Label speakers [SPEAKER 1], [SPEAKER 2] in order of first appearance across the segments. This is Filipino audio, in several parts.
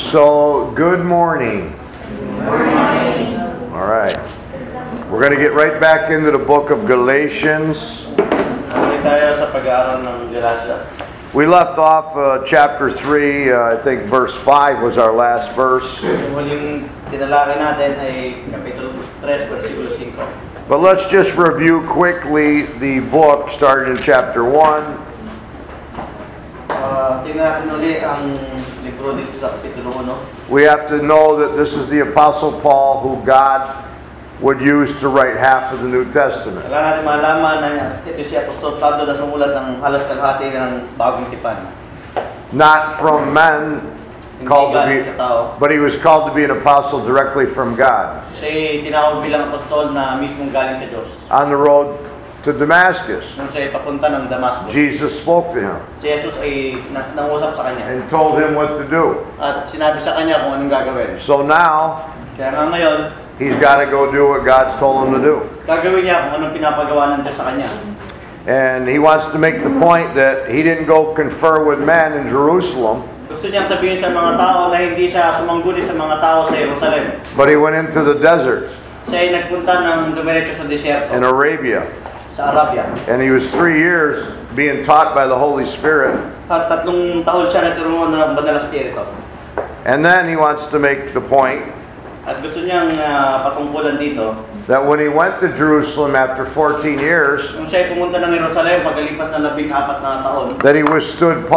[SPEAKER 1] So, good morning.
[SPEAKER 2] Good morning.
[SPEAKER 1] All right. We're going to get right back into the book of Galatians.
[SPEAKER 2] Tayo sa pag-aaral ng Galatia.
[SPEAKER 1] We left off chapter 3, I think verse 5 was our last verse.
[SPEAKER 2] Yung huling tinalakay natin ay Kapitulo 3, versikulo 5.
[SPEAKER 1] But let's just review quickly the book starting in chapter 1.
[SPEAKER 2] Tingnan natin ulit ang libro dito sa Kapitulo 1.
[SPEAKER 1] We have to know that this is the Apostle Paul who God would use to write half of the New Testament.
[SPEAKER 2] Kailangan natin malaman na ito si Apostol Pablo na sumulat ng halos kalahati ng Bagong Tipan.
[SPEAKER 1] Not from men, called to be, but he was called to be an apostle directly from God.
[SPEAKER 2] Siya tinawag bilang apostol na mismong galing sa Diyos.
[SPEAKER 1] On the road to Damascus,
[SPEAKER 2] Nung siya papunta ng Damascus,
[SPEAKER 1] Jesus spoke to him
[SPEAKER 2] si Jesus ay nangusap sa kanya
[SPEAKER 1] and told him what to do.
[SPEAKER 2] at sinabi sa kanya kung anong gagawin.
[SPEAKER 1] So now,
[SPEAKER 2] Kaya nga ngayon,
[SPEAKER 1] he's got to go do what God's told him to do.
[SPEAKER 2] gagawin niya kung anong pinapagawa ng Diyos sa kanya.
[SPEAKER 1] And he wants to make the point that he didn't go confer with men in Jerusalem,
[SPEAKER 2] Gusto niyang sabihin sa mga tao na hindi siya sumangguni sa mga tao sa Jerusalem.
[SPEAKER 1] but he went into the desert
[SPEAKER 2] Siya ay nagpunta ng dumiretso sa desierto,
[SPEAKER 1] in Arabia.
[SPEAKER 2] sa Arabia.
[SPEAKER 1] And he was 3 years being taught by the Holy Spirit.
[SPEAKER 2] At 3 taon siya naturuan ng Banal na Espiritu.
[SPEAKER 1] And then he wants to make the point
[SPEAKER 2] At gusto niyang patungkulan dito,
[SPEAKER 1] that when he went to Jerusalem after 14 years,
[SPEAKER 2] nung siya ay pumunta ng Jerusalem pagkalipas ng 14 na taon,
[SPEAKER 1] that he withstood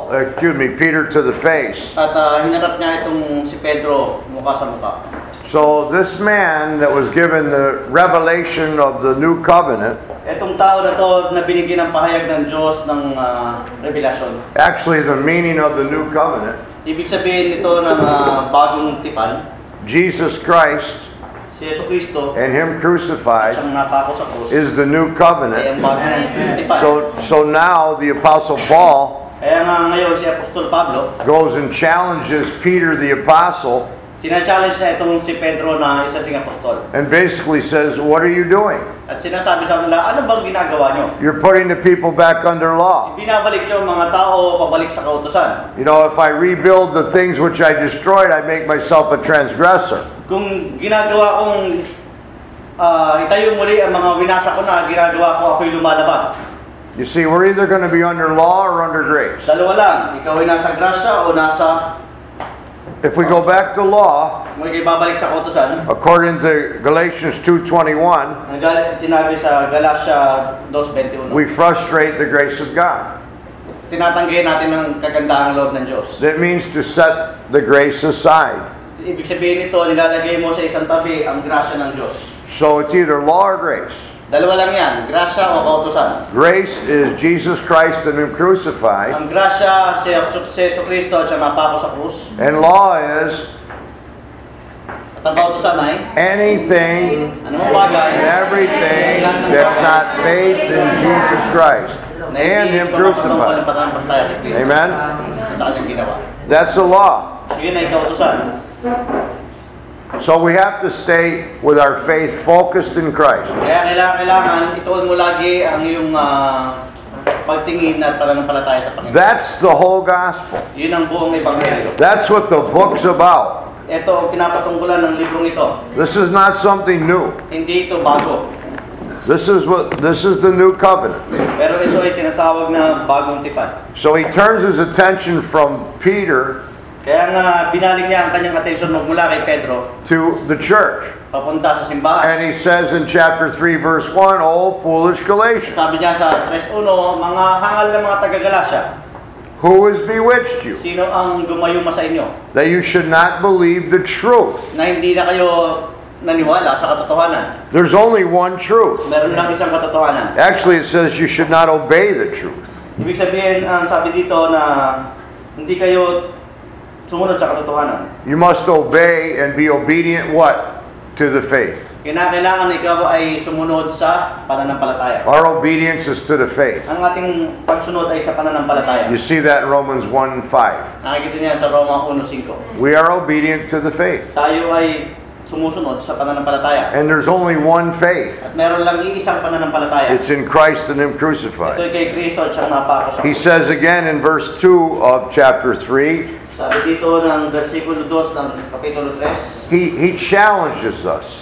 [SPEAKER 1] Peter to the face.
[SPEAKER 2] at hinarap niya itong si Pedro mukha sa mukha.
[SPEAKER 1] So this man that was given the revelation of the new covenant,
[SPEAKER 2] Itong tao na to na binigyan ng pahayag ng Diyos ng revelasyon.
[SPEAKER 1] actually the meaning of the new covenant,
[SPEAKER 2] Ibig sabihin nito ng bagong tipan,
[SPEAKER 1] Jesus Christ
[SPEAKER 2] si Yesu Cristo,
[SPEAKER 1] and him
[SPEAKER 2] at
[SPEAKER 1] crucified,
[SPEAKER 2] siyang napako sa krus,
[SPEAKER 1] is the new
[SPEAKER 2] ay
[SPEAKER 1] covenant.
[SPEAKER 2] ang bagong tipan.
[SPEAKER 1] So now the Apostle Paul
[SPEAKER 2] Kaya nga ngayon si Apostol Pablo,
[SPEAKER 1] goes and challenges Peter the Apostle
[SPEAKER 2] tina-challenge na itong si Pedro na isa ding apostol.
[SPEAKER 1] and basically says, what are you doing?
[SPEAKER 2] At sinasabi sa kanila, ano bang ginagawa nyo?
[SPEAKER 1] You're putting the people back under law.
[SPEAKER 2] Binabalik nyo ang mga tao pabalik sa kautusan.
[SPEAKER 1] You know, if I rebuild the things which I destroyed, I make myself a transgressor.
[SPEAKER 2] Kung ginagawa kong itayo muli ang mga winasa ko na, ginagawa ko ako'y lumalaban.
[SPEAKER 1] You see, we're either going to be under law or under grace.
[SPEAKER 2] Dalawa lang, ikaw ay nasa grasya o nasa,
[SPEAKER 1] If we go back to law,
[SPEAKER 2] mo ikay babalik sa kautusan.
[SPEAKER 1] according to Galatians 2:21,
[SPEAKER 2] Ang sinabi sa Galatia 2:21,
[SPEAKER 1] we frustrate the grace of God.
[SPEAKER 2] tinatanggihan natin ang kagandahang loob ng Diyos.
[SPEAKER 1] That means to set the grace aside.
[SPEAKER 2] Ibig sabihin nito, nilalagay mo sa isang tabi ang grasya ng Diyos.
[SPEAKER 1] So it's either law or grace.
[SPEAKER 2] Dalawa lang yan, grasya o kautusan.
[SPEAKER 1] Grace is Jesus Christ and Him crucified,
[SPEAKER 2] Ang grasya si Yesu Cristo at siya napako sa krus.
[SPEAKER 1] and law is
[SPEAKER 2] At ang kautusan ay,
[SPEAKER 1] anything
[SPEAKER 2] anumang bagay,
[SPEAKER 1] and everything that's not faith in Jesus Christ and Him crucified. Amen?
[SPEAKER 2] Sa kanyang ginawa.
[SPEAKER 1] That's the law.
[SPEAKER 2] Yun ay kautusan.
[SPEAKER 1] So we have to stay with our faith focused in Christ.
[SPEAKER 2] Kaya kailangan ituon mo lagi ang iyong pagtingin at pananampalataya sa Panginoon.
[SPEAKER 1] That's the whole gospel.
[SPEAKER 2] Yun ang buong ebanghelyo.
[SPEAKER 1] That's what the book's about.
[SPEAKER 2] Ito ang pinapatungkulan ng librong ito.
[SPEAKER 1] This is not something new.
[SPEAKER 2] Hindi ito bago.
[SPEAKER 1] This is the new covenant.
[SPEAKER 2] Pero ito ay tinatawag na bagong tipan.
[SPEAKER 1] So he turns his attention from Peter
[SPEAKER 2] Kaya nga binalik niya ang kanyang atensyon mula kay Pedro
[SPEAKER 1] to the church.
[SPEAKER 2] papunta sa simbahan.
[SPEAKER 1] And he says in chapter 3 verse 1, "Oh foolish Galatians,
[SPEAKER 2] Sabi niya sa 3:1, mga hangal na mga taga-Galasya,
[SPEAKER 1] who has bewitched you,
[SPEAKER 2] sino ang gumayuma sa inyo
[SPEAKER 1] that you should not believe the truth?"
[SPEAKER 2] na hindi na kayo naniwala sa katotohanan?
[SPEAKER 1] There's only one truth.
[SPEAKER 2] Meron lang isang katotohanan.
[SPEAKER 1] Actually, it says you should not obey the truth.
[SPEAKER 2] Ibig sabihin, ang sabi dito na hindi kayo sumunod sa katotohanan.
[SPEAKER 1] You must obey and be obedient what? To the faith.
[SPEAKER 2] Kailangan ikaw ay sumunod sa pananampalataya.
[SPEAKER 1] Our obedience is to the faith.
[SPEAKER 2] Ang ating pagsunod ay sa pananampalataya.
[SPEAKER 1] You see that in Romans 1:5.
[SPEAKER 2] Nakikita niyan sa Roma 1:5.
[SPEAKER 1] We are obedient to the faith.
[SPEAKER 2] Tayo ay sumusunod sa pananampalataya.
[SPEAKER 1] And there's only one faith.
[SPEAKER 2] At meron lang iisang pananampalataya.
[SPEAKER 1] It's in Christ and Him
[SPEAKER 2] Ito
[SPEAKER 1] crucified.
[SPEAKER 2] ay kay Kristo at siyang napako sa
[SPEAKER 1] He
[SPEAKER 2] krus.
[SPEAKER 1] says again in verse 2 of chapter 3,
[SPEAKER 2] Sabi dito ng versikulo 2 ng kapitulo 3,
[SPEAKER 1] He challenges us.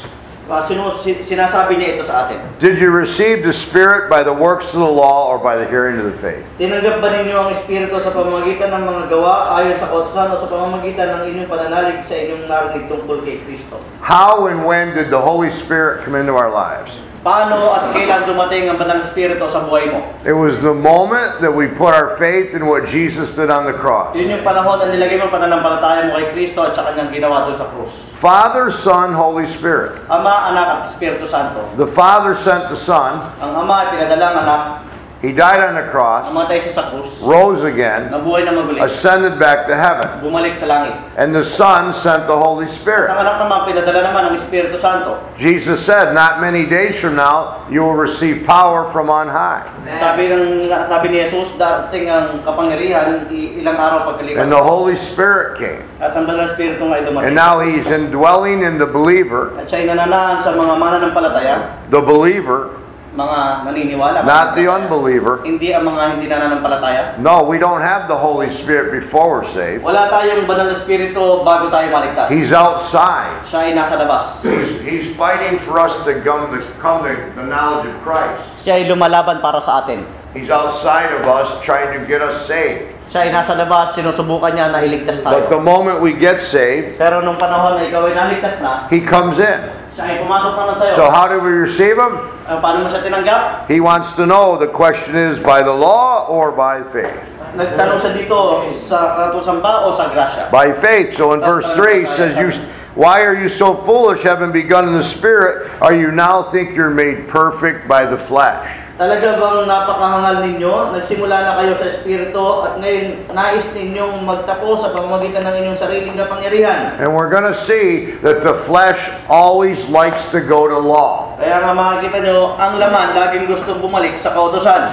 [SPEAKER 2] sinasabi niya ito sa atin.
[SPEAKER 1] Did you receive the Spirit by the works of the law or by the hearing of the faith?
[SPEAKER 2] Tinanggap ba ninyo ang Espiritu sa pamamagitan ng mga gawa ayon sa kautusan o sa pamamagitan ng inyong pananalig sa inyong narinig tungkol kay Kristo?
[SPEAKER 1] How and when did the Holy Spirit come into our lives?
[SPEAKER 2] Paano at kailan dumating ang Banal Espiritu sa buhay mo?
[SPEAKER 1] It was the moment that we put our faith in what Jesus did on the cross.
[SPEAKER 2] Yun yung panahon na nilagay mo ang pananampalataya mo kay Kristo at sa kanyang ginawa doon sa krus.
[SPEAKER 1] Father, Son, Holy Spirit.
[SPEAKER 2] Ama, Anak at Espiritu Santo.
[SPEAKER 1] The Father sent the Son.
[SPEAKER 2] Ang Ama ay pinadalang anak,
[SPEAKER 1] He died on the cross,
[SPEAKER 2] namatay siya sa krus,
[SPEAKER 1] rose again,
[SPEAKER 2] nabuhay na magulit,
[SPEAKER 1] ascended back to heaven.
[SPEAKER 2] bumalik sa langit.
[SPEAKER 1] And the Son sent the Holy
[SPEAKER 2] At
[SPEAKER 1] Spirit.
[SPEAKER 2] ang anak naman, pinadala naman ang Espiritu Santo.
[SPEAKER 1] Jesus said, not many days from now, you will receive power from on high.
[SPEAKER 2] Sabi ni Jesus, dating ang kapangyarihan, ilang araw pagkalipas.
[SPEAKER 1] And the Holy Spirit came.
[SPEAKER 2] At ang Banal Espiritu nga ay dumating.
[SPEAKER 1] And now He's indwelling in the believer,
[SPEAKER 2] At siya'y nananaan sa mga mananampalataya,
[SPEAKER 1] the believer,
[SPEAKER 2] mga naniniwala.
[SPEAKER 1] not the
[SPEAKER 2] mananampalataya.
[SPEAKER 1] unbeliever.
[SPEAKER 2] Hindi ang mga hindi nananampalataya.
[SPEAKER 1] No, we don't have the Holy Spirit before we're saved.
[SPEAKER 2] Wala tayong Banal Espiritu bago tayo maligtas.
[SPEAKER 1] He's outside.
[SPEAKER 2] Siya ay nasa labas.
[SPEAKER 1] He's fighting for us to come to the knowledge of Christ.
[SPEAKER 2] Siya ay lumalaban para sa atin.
[SPEAKER 1] He's outside of us trying to get us saved.
[SPEAKER 2] Siya ay nasa labas, sinusubukan niya na iligtas
[SPEAKER 1] But the
[SPEAKER 2] tayo.
[SPEAKER 1] moment we get saved,
[SPEAKER 2] Pero nung panahon na ikaw ay naligtas na,
[SPEAKER 1] He comes in.
[SPEAKER 2] siya ay pumasok naman sa'yo.
[SPEAKER 1] So how do we receive Him?
[SPEAKER 2] Paano mo siya tinanggap?
[SPEAKER 1] He wants to know, the question is, by the law or by faith?
[SPEAKER 2] Nagtanong siya dito, sa katusan ba o sa grasya?
[SPEAKER 1] By faith. So in verse 3 it says, why are you so foolish, having begun in the Spirit, are you now think you're made perfect by the flesh?
[SPEAKER 2] Talaga bang napakahangal ninyo? Nagsimula na kayo sa Espiritu at ngayon nais ninyong magtapos sa pamamagitan ng inyong sariling kapangyarihan.
[SPEAKER 1] And we're going to see that the flesh always likes to go to law.
[SPEAKER 2] Kaya nga makikita nyo, ang laman laging gustong bumalik sa kautusan.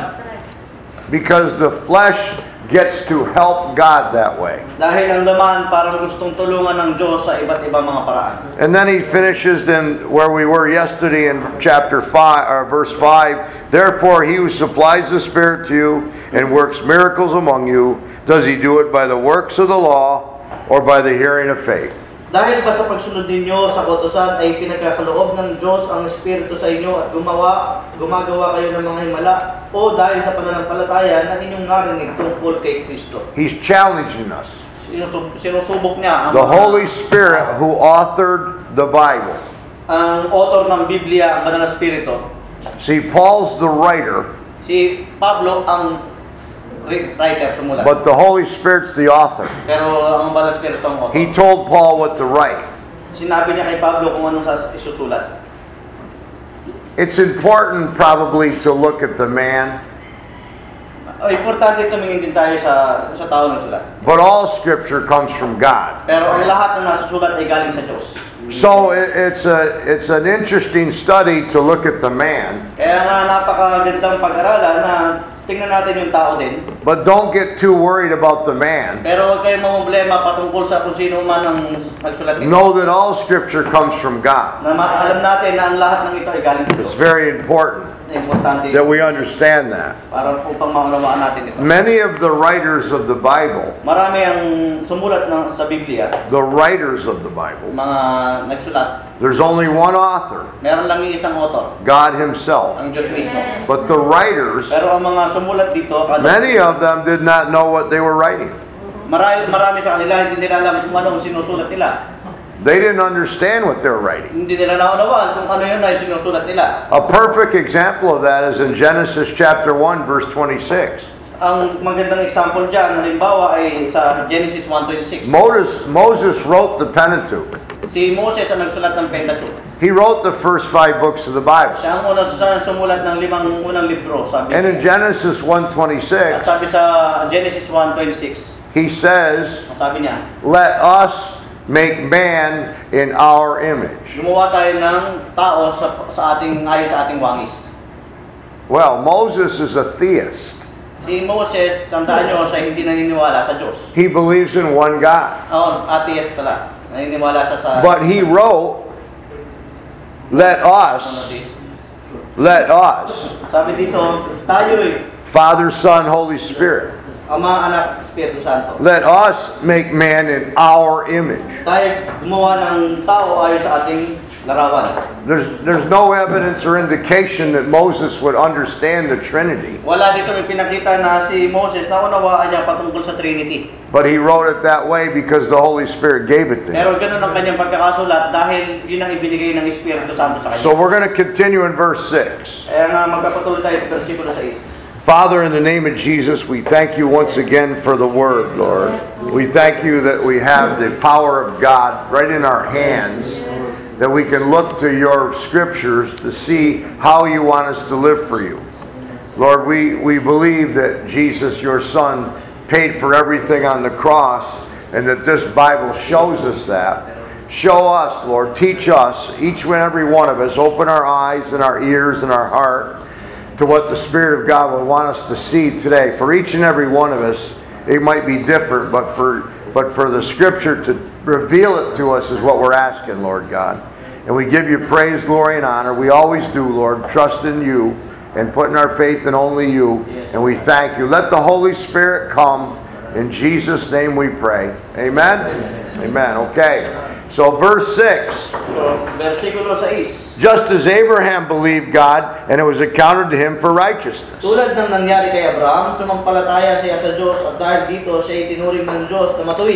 [SPEAKER 1] Because the flesh gets to help God that way.
[SPEAKER 2] Dahil ang laman parang gustong tulungan ng Diyos sa iba't ibang mga paraan.
[SPEAKER 1] And then he finishes in where we were yesterday in chapter 5 or verse 5. Therefore he who supplies the Spirit to you and works miracles among you, does he do it by the works of the law or by the hearing of faith?
[SPEAKER 2] Dahil ba sa pagsunod ninyo sa kautusan ay pinagkakaloob ng Diyos ang Espiritu sa inyo at gumagawa kayo ng mga himala o dahil sa pananampalataya na inyong narinig tungkol kay Kristo?
[SPEAKER 1] He's challenging us.
[SPEAKER 2] Sinusubok niya ang
[SPEAKER 1] The Holy Spirit who authored the Bible.
[SPEAKER 2] ang author ng Biblia, ang Banal na Espiritu.
[SPEAKER 1] See, Paul's the writer,
[SPEAKER 2] Si Pablo ang writer sumulat.
[SPEAKER 1] but the Holy Spirit's the author.
[SPEAKER 2] Pero ang Banal na Espiritu ang author.
[SPEAKER 1] He told Paul what to write.
[SPEAKER 2] Sinabi niya kay Pablo kung anong isusulat.
[SPEAKER 1] It's important probably to look at the man,
[SPEAKER 2] Importante tumingin din tayo sa tao ng sulat.
[SPEAKER 1] but all Scripture comes from God.
[SPEAKER 2] Pero ang lahat ng nasusulat ay galing sa Diyos.
[SPEAKER 1] So it's an interesting study to look at the man,
[SPEAKER 2] Kaya nga napakagandang pag-aralan na tingnan natin yung tao din.
[SPEAKER 1] but don't get too worried about the man.
[SPEAKER 2] Pero huwag kayong mamblema patungkol sa kung sino man ang nagsulat nito.
[SPEAKER 1] Know that all Scripture comes from God.
[SPEAKER 2] Na alam natin na ang lahat ng ito ay galing sa Diyos.
[SPEAKER 1] It's very important
[SPEAKER 2] Importante
[SPEAKER 1] that we understand that.
[SPEAKER 2] para upang maunawaan natin ito.
[SPEAKER 1] Many of the writers of the Bible,
[SPEAKER 2] Marami ang sumulat sa Biblia,
[SPEAKER 1] the writers of the Bible,
[SPEAKER 2] mga nagsulat.
[SPEAKER 1] there's only one author,
[SPEAKER 2] Meron lang isang author,
[SPEAKER 1] God Himself.
[SPEAKER 2] ang Diyos mismo.
[SPEAKER 1] But the writers,
[SPEAKER 2] Pero ang mga sumulat dito,
[SPEAKER 1] many of them did not know what they were writing.
[SPEAKER 2] marami sa kanila, hindi nila alam kung ano ang sinusulat nila.
[SPEAKER 1] They didn't understand what they were writing.
[SPEAKER 2] Hindi nila naunawaan kung ano yun ay sinusulat nila.
[SPEAKER 1] A perfect example of that is in Genesis chapter 1 verse 26.
[SPEAKER 2] Ang magandang example dyan, halimbawa ay sa Genesis 1:26.
[SPEAKER 1] Moses wrote the Pentateuch.
[SPEAKER 2] Si Moses ang nagsulat ng Pentateuch.
[SPEAKER 1] He wrote the first 5 books of the Bible.
[SPEAKER 2] Siya ang unang sumulat ng 5 unang libro, sabi
[SPEAKER 1] And in
[SPEAKER 2] niya.
[SPEAKER 1] Genesis
[SPEAKER 2] At
[SPEAKER 1] 1:26,
[SPEAKER 2] sabi sa Genesis 1:26,
[SPEAKER 1] he says,
[SPEAKER 2] ang sabi niya,
[SPEAKER 1] "Let us make man in our image."
[SPEAKER 2] gumawa tayo ng tao sa ating ayon sa ating wangis.
[SPEAKER 1] Well, Moses is a theist.
[SPEAKER 2] Si Moses, tandaan nyo, siya hindi naniniwala sa Diyos.
[SPEAKER 1] He believes in one God.
[SPEAKER 2] Atheist pala. Naniniwala siya sa
[SPEAKER 1] But he wrote, "Let us, let us,
[SPEAKER 2] Sabi dito, tayo
[SPEAKER 1] Father, Son, Holy Spirit."
[SPEAKER 2] Ama, Anak, Espiritu Santo.
[SPEAKER 1] Let us make man in our image.
[SPEAKER 2] Tayo gumawa ng tao ayon sa ating larawan.
[SPEAKER 1] There's no evidence or indication that Moses would understand the Trinity,
[SPEAKER 2] Wala dito may pinakita na si Moses na unawaan niya patungkol sa Trinity.
[SPEAKER 1] but he wrote it that way because the Holy Spirit gave it to him.
[SPEAKER 2] Pero ganun ang kanyang pagkakasulat dahil yun ang ibinigay ng Espiritu Santo sa kanya.
[SPEAKER 1] So we're going to continue in verse 6.
[SPEAKER 2] Kaya nga magpapatuloy tayo sa versikulo 6.
[SPEAKER 1] Father, in the name of Jesus, we thank you once again for the Word, Lord. We thank you that we have the power of God right in our hands, that we can look to your Scriptures to see how you want us to live for you. Lord, we believe that Jesus, your Son, paid for everything on the cross, and that this Bible shows us that. Show us, Lord, teach us, each and every one of us, open our eyes and our ears and our heart to what the Spirit of God would want us to see today. For each and every one of us, it might be different, but for the Scripture to reveal it to us is what we're asking, Lord God. And we give you praise, glory, and honor. We always do, Lord, trust in you and putting our faith in only you. And we thank you. Let the Holy Spirit come. In Jesus' name we pray. Amen? Amen. Okay. So verse 6.
[SPEAKER 2] So, versikulo 6.
[SPEAKER 1] Just as Abraham believed God, and it was accounted to him for righteousness.
[SPEAKER 2] Tulad ng nangyari kay Abraham, sumampalataya siya sa Diyos at dahil dito siya itinuring ng Diyos na matuwid.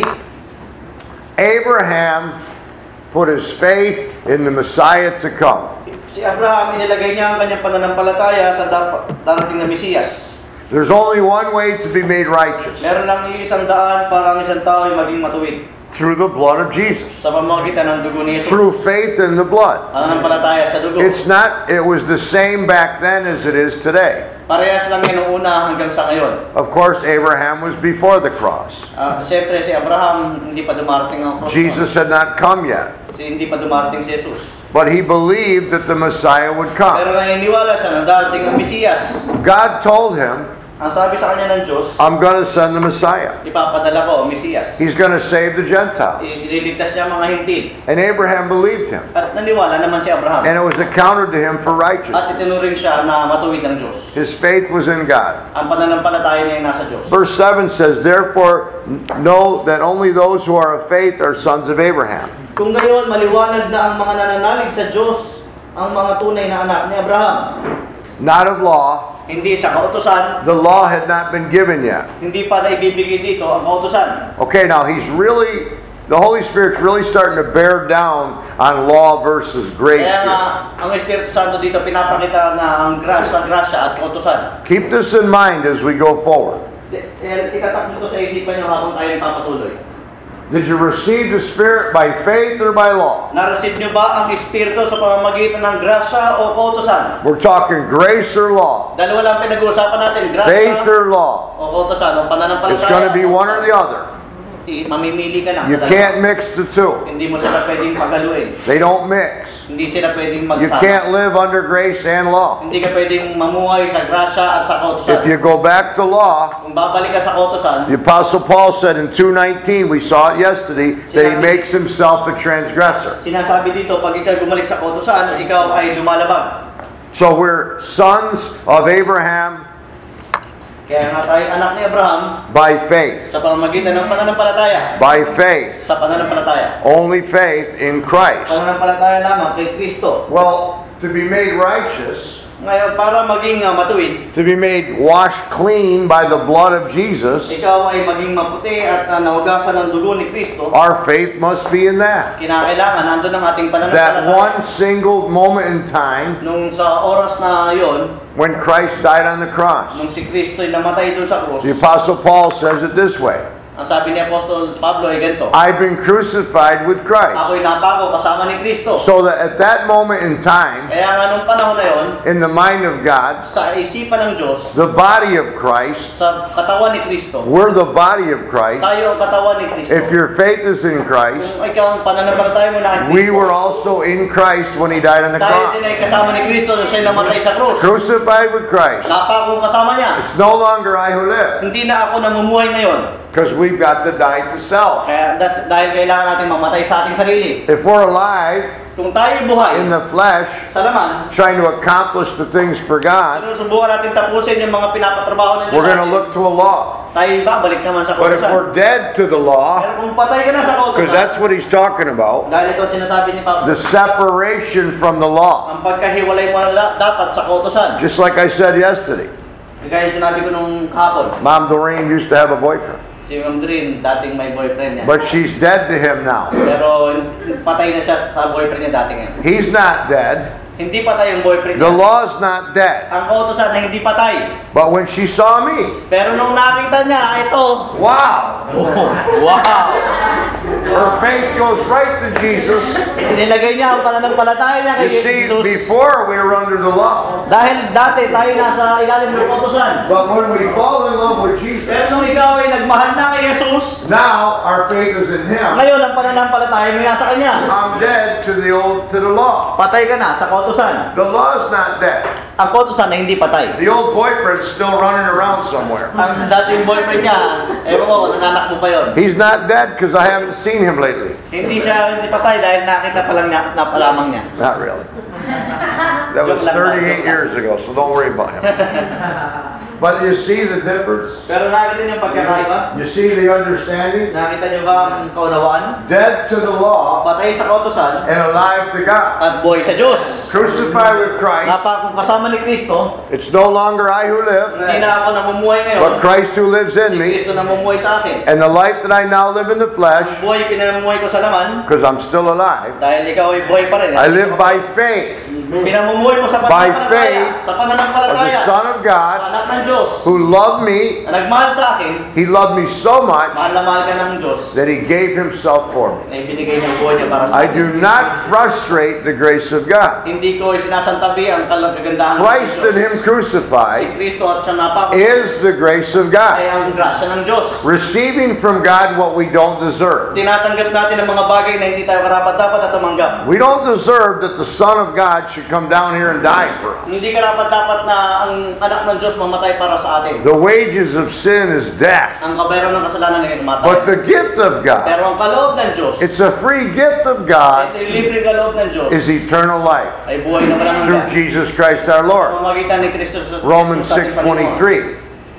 [SPEAKER 1] Abraham put his faith in the Messiah to come.
[SPEAKER 2] Si Abraham, inilagay niya ang kanyang pananampalataya sa darating na Mesiyas.
[SPEAKER 1] There's only one way to be made righteous.
[SPEAKER 2] Meron lang isang daan para ang isang tao ay maging matuwid.
[SPEAKER 1] Through the blood of Jesus.
[SPEAKER 2] Sa pamamagitan ng dugo ni Jesus.
[SPEAKER 1] Through faith in the blood.
[SPEAKER 2] Pananampalataya sa dugo.
[SPEAKER 1] It was the same back then as it is today.
[SPEAKER 2] Parehas lang yan noong una hanggang sa ngayon.
[SPEAKER 1] Of course, Abraham was before the cross.
[SPEAKER 2] Siyempre si Abraham, hindi pa dumarating ang cross.
[SPEAKER 1] Jesus had not come yet.
[SPEAKER 2] Hindi pa dumarating si Jesus.
[SPEAKER 1] But he believed that the Messiah would come.
[SPEAKER 2] Pero naniniwala siya na darating ang Mesiyas.
[SPEAKER 1] God told him,
[SPEAKER 2] Ang sabi sa kanya ng Diyos,
[SPEAKER 1] I'm going to send the Messiah.
[SPEAKER 2] ipapadala ko ang Mesiyas.
[SPEAKER 1] He's going to save the Gentiles.
[SPEAKER 2] Ililigtas niya ang mga hintil.
[SPEAKER 1] And Abraham believed him.
[SPEAKER 2] At naniwala naman si Abraham.
[SPEAKER 1] And it was accounted to him for righteousness.
[SPEAKER 2] At itinuring siya na matuwid ng Diyos.
[SPEAKER 1] His faith was in God.
[SPEAKER 2] Ang pananampalataya niya ay nasa Diyos.
[SPEAKER 1] Verse 7 says, Therefore know that only those who are of faith are sons of Abraham.
[SPEAKER 2] Kung ngayon maliwanag na ang mga nananalig sa Diyos, ang mga tunay na anak ni Abraham.
[SPEAKER 1] Not of law.
[SPEAKER 2] Hindi sa kautusan.
[SPEAKER 1] The law had not been given yet.
[SPEAKER 2] Hindi pa na ibibigay dito ang kautusan.
[SPEAKER 1] Okay, now the Holy Spirit's really starting to bear down on law versus grace
[SPEAKER 2] Kaya nga,
[SPEAKER 1] here.
[SPEAKER 2] ang Espiritu Santo dito pinapakita na ang grasya at kautusan.
[SPEAKER 1] Keep this in mind as we go forward.
[SPEAKER 2] Itatak mo to sa isipan niyo habang tayo papatuloy.
[SPEAKER 1] Did you receive the Spirit by faith or by law?
[SPEAKER 2] Na-receive niyo ba ang Espiritu sa pamamagitan ng grasya o kautusan?
[SPEAKER 1] We're talking grace or law.
[SPEAKER 2] Dalawa lang pinag-uusapan natin,
[SPEAKER 1] Faith
[SPEAKER 2] grasya
[SPEAKER 1] or law.
[SPEAKER 2] o kautusan, o pananampalataya.
[SPEAKER 1] It's going to be one or the other.
[SPEAKER 2] Mamimili ka lang.
[SPEAKER 1] You
[SPEAKER 2] sa dalawa.
[SPEAKER 1] can't mix the two.
[SPEAKER 2] Hindi mo sila pwedeng pagaluin.
[SPEAKER 1] They don't mix.
[SPEAKER 2] Hindi sila pwedeng
[SPEAKER 1] You
[SPEAKER 2] magsama.
[SPEAKER 1] can't live under grace and law.
[SPEAKER 2] Hindi ka pwedeng mamuhay sa grasya at sa kautusan.
[SPEAKER 1] If you go back to law,
[SPEAKER 2] Kung babalik ka sa kautusan,
[SPEAKER 1] the Apostle Paul said in 2:19, we saw it yesterday, that he makes himself a transgressor.
[SPEAKER 2] sinasabi dito, pag ikaw bumalik sa kautusan, ikaw ay lumalabag.
[SPEAKER 1] So we're sons of Abraham
[SPEAKER 2] Kaya nga tayo anak ni Abraham
[SPEAKER 1] by faith.
[SPEAKER 2] sa pamamagitan ng pananampalataya.
[SPEAKER 1] By faith.
[SPEAKER 2] Sa pananampalataya.
[SPEAKER 1] Only faith in Christ.
[SPEAKER 2] Pananampalataya lamang kay Kristo.
[SPEAKER 1] Well, to be made righteous,
[SPEAKER 2] Ngayon, para maging matuwid,
[SPEAKER 1] to be made washed clean by the blood of Jesus,
[SPEAKER 2] ikaw ay maging maputi at nahugasan ng dugo ni Kristo,
[SPEAKER 1] our faith must be in that.
[SPEAKER 2] kinakailangan nandun ang ating
[SPEAKER 1] That
[SPEAKER 2] pananampalataya.
[SPEAKER 1] one single moment in time
[SPEAKER 2] Nung sa oras na yon,
[SPEAKER 1] when Christ died on the cross.
[SPEAKER 2] nung si Kristo ay namatay doon sa krus,
[SPEAKER 1] The Apostle Paul says it this way,
[SPEAKER 2] ang sabi ni Apostol Pablo ay ganito,
[SPEAKER 1] I've been crucified with Christ.
[SPEAKER 2] ako'y napako kasama ni Kristo.
[SPEAKER 1] So that at that moment in time,
[SPEAKER 2] Kaya nga nung panahon na yon,
[SPEAKER 1] in the mind of God,
[SPEAKER 2] sa isipan ng Diyos,
[SPEAKER 1] the body of Christ,
[SPEAKER 2] sa katawan ni Kristo,
[SPEAKER 1] we're the body of Christ.
[SPEAKER 2] tayo ang katawan ni Kristo.
[SPEAKER 1] If your faith is in Christ,
[SPEAKER 2] Kung ikaw ang pananampalataya mo na kay
[SPEAKER 1] we
[SPEAKER 2] Kristo,
[SPEAKER 1] were also in Christ when He died on the
[SPEAKER 2] tayo din
[SPEAKER 1] cross.
[SPEAKER 2] ay kasama ni Kristo nung siya'y namatay sa krus.
[SPEAKER 1] Crucified with Christ.
[SPEAKER 2] Napako kasama niya.
[SPEAKER 1] It's no longer I who live,
[SPEAKER 2] Hindi na ako namumuhay ngayon.
[SPEAKER 1] because we've got to die to self.
[SPEAKER 2] Kaya dahil kailangan natin mamatay sa ating sarili.
[SPEAKER 1] If we're alive
[SPEAKER 2] Kung tayo buhay
[SPEAKER 1] in the flesh,
[SPEAKER 2] sa laman,
[SPEAKER 1] trying to accomplish the things for God,
[SPEAKER 2] sinusubukan natin tapusin yung mga pinapatrabaho ng Diyos
[SPEAKER 1] we're
[SPEAKER 2] sa
[SPEAKER 1] going to
[SPEAKER 2] atin.
[SPEAKER 1] look to a law.
[SPEAKER 2] tayo babalik naman sa
[SPEAKER 1] But if
[SPEAKER 2] kautusan.
[SPEAKER 1] we're dead to the law,
[SPEAKER 2] Pero kung patay ka na sa
[SPEAKER 1] because
[SPEAKER 2] kautusan,
[SPEAKER 1] that's what he's talking about,
[SPEAKER 2] dahil ito sinasabi ni Pablo,
[SPEAKER 1] the separation from the law.
[SPEAKER 2] ang pagkahiwalay mo dapat sa kautusan.
[SPEAKER 1] Just like I said yesterday,
[SPEAKER 2] Kaya sinabi ko nung hapon,
[SPEAKER 1] Mom Doreen used to have a boyfriend,
[SPEAKER 2] si Ma'am Drin, dating may boyfriend niya.
[SPEAKER 1] but she's dead to him now.
[SPEAKER 2] Pero patay na siya sa boyfriend niya dating ngayon.
[SPEAKER 1] He's not dead.
[SPEAKER 2] Hindi patay yung boyfriend
[SPEAKER 1] The
[SPEAKER 2] niya.
[SPEAKER 1] law's not dead.
[SPEAKER 2] Ang kautusan na hindi patay.
[SPEAKER 1] But when she saw me,
[SPEAKER 2] Pero nung nakita niya, ito.
[SPEAKER 1] wow,
[SPEAKER 2] Wow!
[SPEAKER 1] her faith goes right to Jesus.
[SPEAKER 2] Nilagay niya ang pananampalataya niya kay
[SPEAKER 1] You see,
[SPEAKER 2] Jesus.
[SPEAKER 1] before we were under the law.
[SPEAKER 2] Dahil dati tayo nasa ilalim ng kautusan.
[SPEAKER 1] But when we fall in love with Jesus,
[SPEAKER 2] Pero nung ikaw ay nagmahal na kay Jesus,
[SPEAKER 1] now our faith is in Him.
[SPEAKER 2] ngayon ang pananampalataya mo nasa Kanya.
[SPEAKER 1] I'm dead to the law.
[SPEAKER 2] Patay ka na sa kautusan.
[SPEAKER 1] The law's not dead.
[SPEAKER 2] Ang kautusan na hindi patay.
[SPEAKER 1] The old boyfriend's still running around somewhere.
[SPEAKER 2] Ang dating boyfriend niya, ewan ko kung nananak mo pa yun.
[SPEAKER 1] He's not dead because I haven't seen him lately.
[SPEAKER 2] Hindi patay dahil nakita pa lang niya, napalamang niya.
[SPEAKER 1] Not really. That was 38 years ago, so don't worry about him. But you see the difference?
[SPEAKER 2] Pero nakita niyo yung pagkakaiba?
[SPEAKER 1] You see the understanding?
[SPEAKER 2] Nakita niyo ba ang kaunawaan?
[SPEAKER 1] Dead to the law
[SPEAKER 2] Patay sa kautusan
[SPEAKER 1] and alive to God.
[SPEAKER 2] at buhay sa Diyos.
[SPEAKER 1] Crucified with Christ.
[SPEAKER 2] Kung kasama ni Kristo,
[SPEAKER 1] It's no longer I who live,
[SPEAKER 2] hindi na ako namumuhay ngayon.
[SPEAKER 1] but Christ who lives in
[SPEAKER 2] Si
[SPEAKER 1] me.
[SPEAKER 2] Kristo namumuhay sa akin.
[SPEAKER 1] And the life that I now live in the flesh,
[SPEAKER 2] Ang buhay pinamumuhay ko sa laman,
[SPEAKER 1] because I'm still alive,
[SPEAKER 2] dahil ikaw ay buhay pa rin.
[SPEAKER 1] I live by faith
[SPEAKER 2] Pinamumuhay mo sa
[SPEAKER 1] By
[SPEAKER 2] pananampalataya.
[SPEAKER 1] faith
[SPEAKER 2] Sa
[SPEAKER 1] of
[SPEAKER 2] pananampalataya.
[SPEAKER 1] the Son of
[SPEAKER 2] Sa
[SPEAKER 1] God
[SPEAKER 2] anak ng Diyos.
[SPEAKER 1] who loved me.
[SPEAKER 2] Na nagmahal sa akin,
[SPEAKER 1] He loved me so much
[SPEAKER 2] mahal na mahal ka ng Diyos,
[SPEAKER 1] that He gave Himself for me.
[SPEAKER 2] na ibinigay niya ang buhay niya para sa
[SPEAKER 1] I
[SPEAKER 2] akin.
[SPEAKER 1] do not frustrate the grace of God.
[SPEAKER 2] Hindi ko sinasantabi ang kagandahan ng
[SPEAKER 1] Christ
[SPEAKER 2] Diyos.
[SPEAKER 1] and Him
[SPEAKER 2] Si
[SPEAKER 1] crucified
[SPEAKER 2] Kristo at siya napako
[SPEAKER 1] is the grace of
[SPEAKER 2] ay
[SPEAKER 1] God.
[SPEAKER 2] ang grasya ng Diyos.
[SPEAKER 1] Receiving from God what we don't deserve.
[SPEAKER 2] Tinatanggap natin ang mga bagay na hindi tayo karapat-dapat at tumanggap.
[SPEAKER 1] We don't deserve that the Son of God should come down here and die for us.
[SPEAKER 2] Hindi karapat-dapat na ang anak ng Diyos mamatay para sa atin.
[SPEAKER 1] The wages of sin is death.
[SPEAKER 2] Ang kabayron ng kasalanan ay mamatay.
[SPEAKER 1] But the gift of God,
[SPEAKER 2] Pero ang kaloob ng Diyos,
[SPEAKER 1] it's a free gift of God,
[SPEAKER 2] ito yung libreng kaloob ng Diyos,
[SPEAKER 1] is eternal life
[SPEAKER 2] ay buhay na walang
[SPEAKER 1] through
[SPEAKER 2] hanggan.
[SPEAKER 1] Jesus Christ our Lord.
[SPEAKER 2] Pamagitan ni Kristo sa
[SPEAKER 1] Romans
[SPEAKER 2] Kristo sa ating Panginoon.
[SPEAKER 1] 6:23.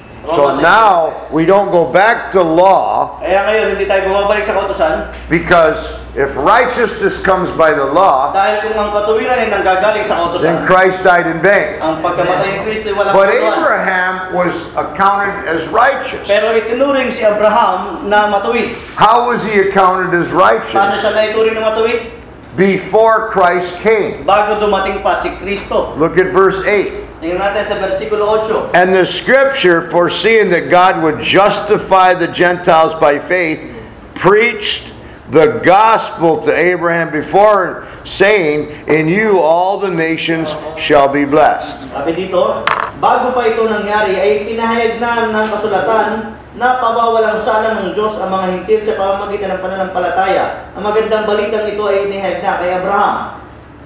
[SPEAKER 1] So
[SPEAKER 2] Romans
[SPEAKER 1] now we don't go back to law,
[SPEAKER 2] Kaya ngayon, hindi tayo bumabalik sa kautusan
[SPEAKER 1] because if righteousness comes by the law,
[SPEAKER 2] dahil kung ang katuwiran ay nanggagaling sa
[SPEAKER 1] then
[SPEAKER 2] kautusan,
[SPEAKER 1] Christ died in vain.
[SPEAKER 2] ang pagkamatay ni Kristo ay walang
[SPEAKER 1] But
[SPEAKER 2] katuwiran.
[SPEAKER 1] Abraham was accounted as righteous.
[SPEAKER 2] Pero itinuring si Abraham na matuwid.
[SPEAKER 1] How was he accounted as
[SPEAKER 2] Paano
[SPEAKER 1] righteous?
[SPEAKER 2] siya naituring na matuwid?
[SPEAKER 1] Before Christ came.
[SPEAKER 2] Bago dumating pa si Kristo.
[SPEAKER 1] Look at verse 8.
[SPEAKER 2] Tingnan natin sa versikulo 8.
[SPEAKER 1] And the scripture, foreseeing that God would justify the Gentiles by faith, preached the gospel to Abraham before, saying, in you all the nations shall be blessed.
[SPEAKER 2] Sabi dito, bago pa ito nangyari ay pinahayag na ng kasulatan na pabawalang sala ng Diyos ang mga hintil sa pamamagitan ng pananampalataya. Ang magandang balitang ito ay inihayag na kay Abraham.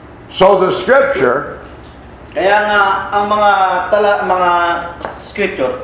[SPEAKER 1] So the scripture,
[SPEAKER 2] Kaya nga ang mga scripture,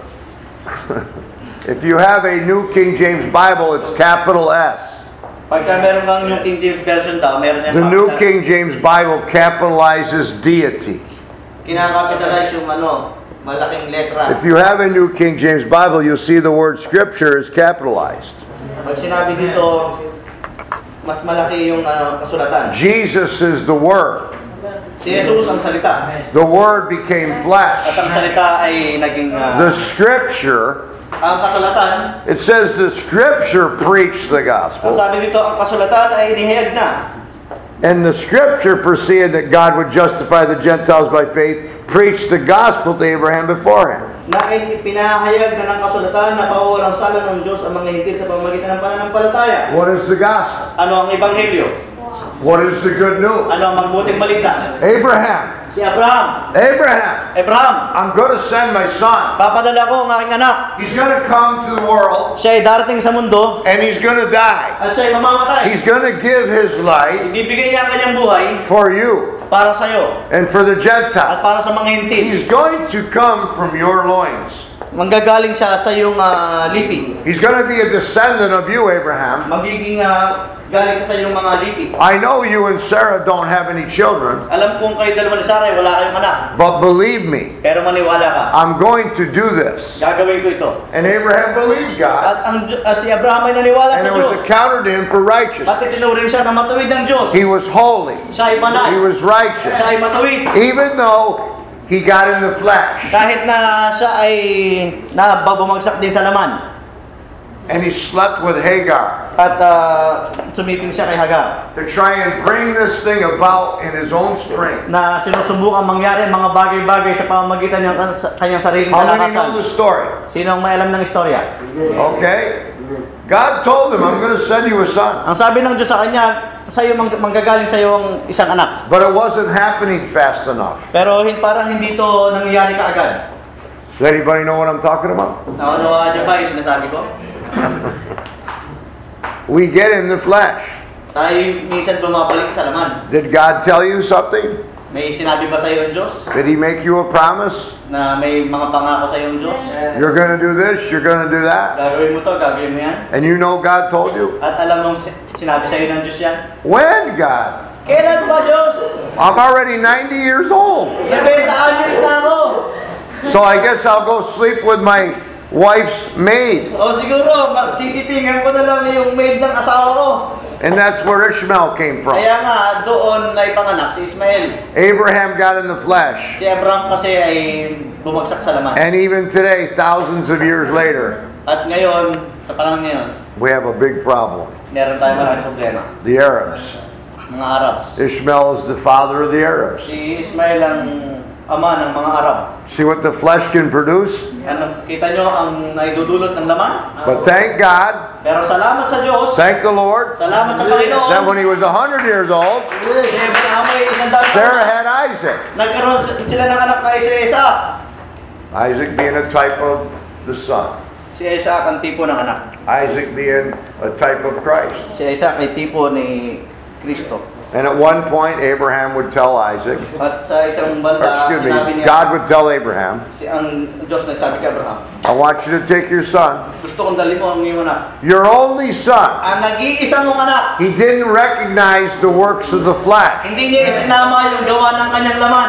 [SPEAKER 1] if you have a New King James Bible, it's capital S.
[SPEAKER 2] pagka meron kang New King James Version daw, meron yan
[SPEAKER 1] The New King James Bible capitalizes deity.
[SPEAKER 2] kinakapitalize yung malaking letra.
[SPEAKER 1] If you have a New King James Bible, you'll see the word scripture is capitalized.
[SPEAKER 2] Pag sinabi dito, mas malaki yung kasulatan.
[SPEAKER 1] Jesus is the Word.
[SPEAKER 2] Si Jesus ang salita.
[SPEAKER 1] The Word became
[SPEAKER 2] At
[SPEAKER 1] flesh.
[SPEAKER 2] ang salita ay naging
[SPEAKER 1] The scripture,
[SPEAKER 2] ang kasulatan.
[SPEAKER 1] it says the scripture preached the
[SPEAKER 2] Ang
[SPEAKER 1] gospel.
[SPEAKER 2] sabi dito, ang kasulatan ay inihayag na.
[SPEAKER 1] And the scripture foreseeing that God would justify the Gentiles by faith, preached the gospel to Abraham beforehand.
[SPEAKER 2] Na pinahayag na ng kasulatan na pawawalang sala ng Diyos ang mga hintil sa pamamagitan ng pananampalataya.
[SPEAKER 1] What is the gospel?
[SPEAKER 2] Ano ang ebanghelyo?
[SPEAKER 1] What is the good news?
[SPEAKER 2] Ano ang magbuting balita?
[SPEAKER 1] Abraham,
[SPEAKER 2] Si Abraham.
[SPEAKER 1] Abraham, I'm going to send my son.
[SPEAKER 2] Papadala ko ang aking anak.
[SPEAKER 1] He's going to come to the world
[SPEAKER 2] Siya ay darating sa mundo
[SPEAKER 1] and he's going to die.
[SPEAKER 2] at siya ay mamamatay.
[SPEAKER 1] He's going to give his life
[SPEAKER 2] Ibibigay niya ang kanyang buhay
[SPEAKER 1] for you
[SPEAKER 2] para sa iyo
[SPEAKER 1] and for the
[SPEAKER 2] at
[SPEAKER 1] Gentiles.
[SPEAKER 2] para sa mga hintil.
[SPEAKER 1] He's going to come from your loins.
[SPEAKER 2] manggagaling siya sa iyong lipi.
[SPEAKER 1] He's going to be a descendant of you, Abraham.
[SPEAKER 2] Magiging galing siya sa iyong mga lipi.
[SPEAKER 1] I know you and Sarah don't have any children,
[SPEAKER 2] Alam kong kayo dalawa ni Sarah ay wala kayong anak.
[SPEAKER 1] but believe me,
[SPEAKER 2] Pero maniwala ka.
[SPEAKER 1] I'm going to do this.
[SPEAKER 2] Gagawin ko ito.
[SPEAKER 1] And Abraham believed God,
[SPEAKER 2] At si Abraham ay naniwala
[SPEAKER 1] and
[SPEAKER 2] sa
[SPEAKER 1] it was
[SPEAKER 2] Diyos.
[SPEAKER 1] accounted to him for righteousness.
[SPEAKER 2] At itinuring siya na matuwid ng Diyos.
[SPEAKER 1] He was holy.
[SPEAKER 2] Siya ay banal.
[SPEAKER 1] He was righteous.
[SPEAKER 2] Siya ay matuwid.
[SPEAKER 1] Even though he got in the flesh.
[SPEAKER 2] Kahit na siya ay bumagsak din sa laman.
[SPEAKER 1] And he slept with Hagar
[SPEAKER 2] At sumiping siya kay Hagar.
[SPEAKER 1] to try and bring this thing about in his own strength.
[SPEAKER 2] Na sinusubukan mangyari ang mga bagay-bagay sa pamamagitan ng kanyang sariling
[SPEAKER 1] How many know
[SPEAKER 2] kalakasan.
[SPEAKER 1] the story?
[SPEAKER 2] Sino ang may alam ng istorya?
[SPEAKER 1] Okay? God told him, I'm going to send you a son.
[SPEAKER 2] Ang sabi ng Diyos sa kanya, sa iyo manggagaling sa iyo ang isang anak.
[SPEAKER 1] But it wasn't happening fast enough.
[SPEAKER 2] Pero parang hindi ito nangyayari kaagad.
[SPEAKER 1] Does anybody know what I'm talking about?
[SPEAKER 2] Naunawa niyo ba yung sinasabi ko?
[SPEAKER 1] We get in the flesh.
[SPEAKER 2] Tayo minsan bumabalik sa laman.
[SPEAKER 1] Did God tell you something?
[SPEAKER 2] May sinabi ba sa iyo ang Diyos?
[SPEAKER 1] Did he make you a promise?
[SPEAKER 2] Na may mga pangako sa iyo ang Diyos?
[SPEAKER 1] You're going to do this, you're going to do that.
[SPEAKER 2] Gagawin mo to, gagawin mo yan.
[SPEAKER 1] And you know God told you?
[SPEAKER 2] At alam mong sinabi sa iyo ng Diyos yan?
[SPEAKER 1] When, God?
[SPEAKER 2] Kailan ba, Diyos?
[SPEAKER 1] I'm already 90 years old.
[SPEAKER 2] 90 anyos na ako.
[SPEAKER 1] So I guess I'll go sleep with my wife's maid.
[SPEAKER 2] O siguro, sisipingan ko na lang yung maid ng asawa ko.
[SPEAKER 1] And that's where Ishmael came from.
[SPEAKER 2] Kaya nga, doon na ipanganak si Ismael.
[SPEAKER 1] Abraham got in the flesh.
[SPEAKER 2] Si Abraham kasi ay bumagsak sa laman.
[SPEAKER 1] And even today, thousands of years later,
[SPEAKER 2] At ngayon, sa panahon ngayon,
[SPEAKER 1] we have a big problem.
[SPEAKER 2] meron tayong maraming problema.
[SPEAKER 1] The Arabs.
[SPEAKER 2] Mga Arabs.
[SPEAKER 1] Ishmael is the father of the Arabs.
[SPEAKER 2] Si Ismael ang ama ng mga Arab.
[SPEAKER 1] See what the flesh can produce?
[SPEAKER 2] Ano, kita nyo ang naidudulot ng laman?
[SPEAKER 1] But thank God,
[SPEAKER 2] Pero salamat sa Diyos,
[SPEAKER 1] thank the Lord,
[SPEAKER 2] salamat sa Panginoon,
[SPEAKER 1] that when he was 100 years old,
[SPEAKER 2] si Abraham ay 100
[SPEAKER 1] Sarah
[SPEAKER 2] taon.
[SPEAKER 1] had Isaac.
[SPEAKER 2] Nagkaroon sila ng anak na isa-isa.
[SPEAKER 1] Isaac being a type of the son.
[SPEAKER 2] Si Isaac ang tipo ng anak.
[SPEAKER 1] Isaac being a type of Christ.
[SPEAKER 2] Si Isaac ay tipo ni Kristo.
[SPEAKER 1] And at one point, Abraham would tell Isaac,
[SPEAKER 2] At sa isang
[SPEAKER 1] or
[SPEAKER 2] banda,
[SPEAKER 1] excuse
[SPEAKER 2] sinabi
[SPEAKER 1] me,
[SPEAKER 2] niya,
[SPEAKER 1] God would tell Abraham,
[SPEAKER 2] ang Diyos nagsabi kay Abraham,
[SPEAKER 1] I want you to take your son,
[SPEAKER 2] gusto kong dali mo ang iyong anak.
[SPEAKER 1] your only son.
[SPEAKER 2] Ang nag-iisa mong anak,
[SPEAKER 1] He didn't recognize the works of the flesh.
[SPEAKER 2] hindi niya isinama yung gawa ng kanyang laman.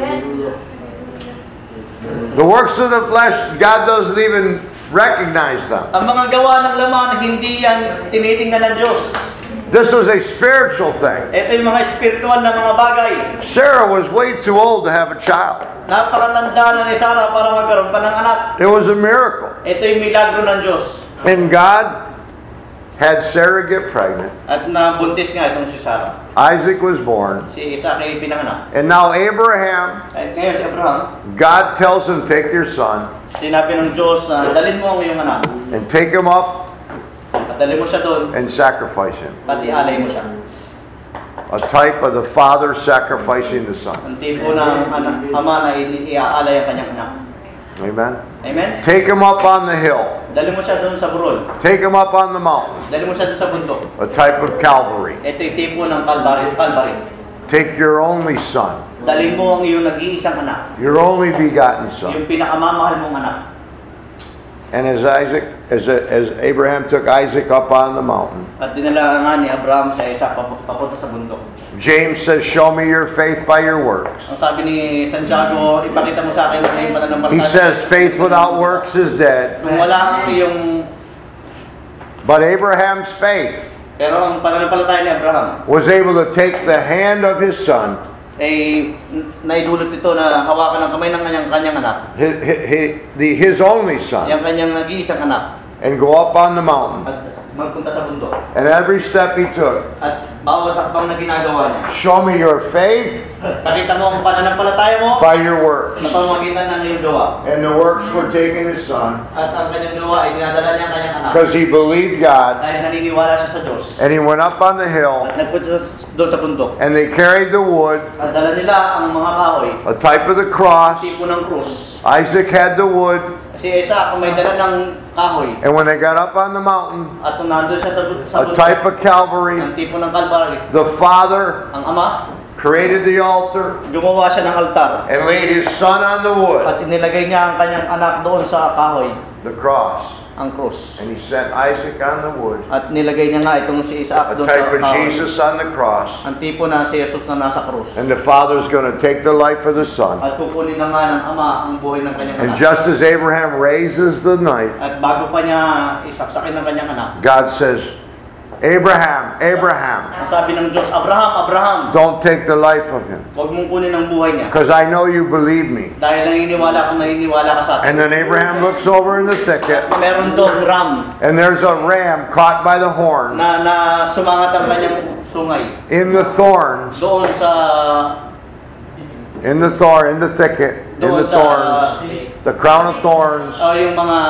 [SPEAKER 1] The works of the flesh, God doesn't even recognize them.
[SPEAKER 2] Ang mga gawa ng laman, hindi yan tinitingnan ng Diyos.
[SPEAKER 1] This was a spiritual thing.
[SPEAKER 2] Ito yung mga spiritual na mga bagay.
[SPEAKER 1] Sarah was way too old to have a child.
[SPEAKER 2] Napakatanda na ni Sarah para magkaroon pa ng anak.
[SPEAKER 1] It was a miracle.
[SPEAKER 2] Ito yung milagro ng Diyos.
[SPEAKER 1] And God had Sarah get pregnant.
[SPEAKER 2] At nabuntis nga itong si Sarah.
[SPEAKER 1] Isaac was born.
[SPEAKER 2] Si Isaac ay pinanganak.
[SPEAKER 1] And now Abraham,
[SPEAKER 2] At ngayon si Abraham,
[SPEAKER 1] God tells him, take your son
[SPEAKER 2] sinabi ng Diyos na dalhin mo ang iyong anak.
[SPEAKER 1] and take him up
[SPEAKER 2] At dalhin mo siya doon,
[SPEAKER 1] and sacrifice him.
[SPEAKER 2] at ialay mo siya.
[SPEAKER 1] A type of the father sacrificing the son.
[SPEAKER 2] Ang tipo ng anak, ama na iaalay ang kanyang anak.
[SPEAKER 1] Amen.
[SPEAKER 2] Amen?
[SPEAKER 1] Take him up on the hill.
[SPEAKER 2] Dalhin mo siya doon sa burol.
[SPEAKER 1] Take him up on the mountain.
[SPEAKER 2] Dalhin mo siya doon sa bundok.
[SPEAKER 1] A type of Calvary.
[SPEAKER 2] Ito yung tipo ng Calvary.
[SPEAKER 1] Take your only son,
[SPEAKER 2] Dalhin mo ang iyong nag-iisang anak.
[SPEAKER 1] your only begotten son.
[SPEAKER 2] Yung pinakamamahal mong anak.
[SPEAKER 1] And as Abraham took Isaac up on the mountain,
[SPEAKER 2] At dinala nga ni Abraham sa Isaac papunta sa bundok.
[SPEAKER 1] James says, show me your faith by your works.
[SPEAKER 2] Ang sabi ni Santiago, ipakita mo sa akin ang iyong
[SPEAKER 1] He
[SPEAKER 2] pananampalataya.
[SPEAKER 1] says, faith without works is dead.
[SPEAKER 2] Kung wala ang iyong,
[SPEAKER 1] But Abraham's faith
[SPEAKER 2] pero ang pananampalataya ni Abraham,
[SPEAKER 1] was able to take the hand of his son,
[SPEAKER 2] ay naidulot ito na hawakan ng kamay ng kanyang anak.
[SPEAKER 1] his only son,
[SPEAKER 2] Yung kanyang nag-iisang anak.
[SPEAKER 1] and go up on the mountain.
[SPEAKER 2] At magpunta sa bundok.
[SPEAKER 1] And every step he took,
[SPEAKER 2] At bawat hakbang na ginagawa niya,
[SPEAKER 1] show me your faith
[SPEAKER 2] pakita mo ang pananampalataya mo
[SPEAKER 1] by your works.
[SPEAKER 2] sa pamamagitan ng iyong gawa.
[SPEAKER 1] And the works were taking his son,
[SPEAKER 2] At ang kanyang gawa ay dinadala niya ang kanyang anak.
[SPEAKER 1] because he believed God,
[SPEAKER 2] Dahil naniniwala siya sa Diyos.
[SPEAKER 1] and he went up on the hill,
[SPEAKER 2] At nagpunta doon sa bundok.
[SPEAKER 1] and they carried the wood,
[SPEAKER 2] At dala nila ang mga kahoy,
[SPEAKER 1] a type of the cross.
[SPEAKER 2] tipo ng krus.
[SPEAKER 1] Isaac had the wood,
[SPEAKER 2] Si Isaac may dala ng kahoy.
[SPEAKER 1] and when they got up on the mountain,
[SPEAKER 2] At nung nandun siya sa
[SPEAKER 1] a type
[SPEAKER 2] bundok,
[SPEAKER 1] of Calvary,
[SPEAKER 2] ang tipo ng Calvary,
[SPEAKER 1] the father
[SPEAKER 2] ang ama
[SPEAKER 1] created the altar,
[SPEAKER 2] gumawa siya ng altar.
[SPEAKER 1] and laid his son on the wood,
[SPEAKER 2] At inilagay niya ang kanyang anak doon sa kahoy,
[SPEAKER 1] the cross.
[SPEAKER 2] ang krus.
[SPEAKER 1] And he set Isaac on the wood,
[SPEAKER 2] At nilagay niya nga itong si
[SPEAKER 1] a
[SPEAKER 2] Isaac doon sa
[SPEAKER 1] type of
[SPEAKER 2] kahoy.
[SPEAKER 1] Jesus on the cross.
[SPEAKER 2] Ang tipo na si Jesus na nasa krus.
[SPEAKER 1] And the Father's going to take the life of the Son.
[SPEAKER 2] At kukunin na nga ng Ama ang buhay ng kanyang
[SPEAKER 1] And
[SPEAKER 2] anak.
[SPEAKER 1] just as Abraham raises the knife,
[SPEAKER 2] At bago pa niya isaksakin ng kanyang anak,
[SPEAKER 1] God says, Abraham, Abraham,
[SPEAKER 2] ang sabi ng Diyos, Abraham, Abraham,
[SPEAKER 1] don't take the life of him,
[SPEAKER 2] huwag mong kunin ang buhay niya.
[SPEAKER 1] because I know you believe me.
[SPEAKER 2] Dahil naniniwala ka sa akin.
[SPEAKER 1] And then Abraham looks over in the thicket,
[SPEAKER 2] Meron doon ram
[SPEAKER 1] and there's a ram caught by the horn
[SPEAKER 2] na sumangat ang kanyang sungay.
[SPEAKER 1] in the thorns,
[SPEAKER 2] Doon sa
[SPEAKER 1] in the thicket, in
[SPEAKER 2] doon
[SPEAKER 1] the
[SPEAKER 2] sa
[SPEAKER 1] thorns, the crown of thorns.
[SPEAKER 2] yung mga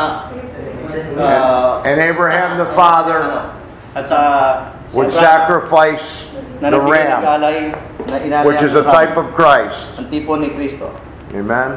[SPEAKER 1] And Abraham the father
[SPEAKER 2] at sa
[SPEAKER 1] would
[SPEAKER 2] Abraham,
[SPEAKER 1] sacrifice
[SPEAKER 2] na
[SPEAKER 1] the
[SPEAKER 2] nagbigay ng
[SPEAKER 1] ram,
[SPEAKER 2] alay, na inalay
[SPEAKER 1] which is a
[SPEAKER 2] ang ram,
[SPEAKER 1] type of Christ.
[SPEAKER 2] ang tipo ni Kristo.
[SPEAKER 1] Amen.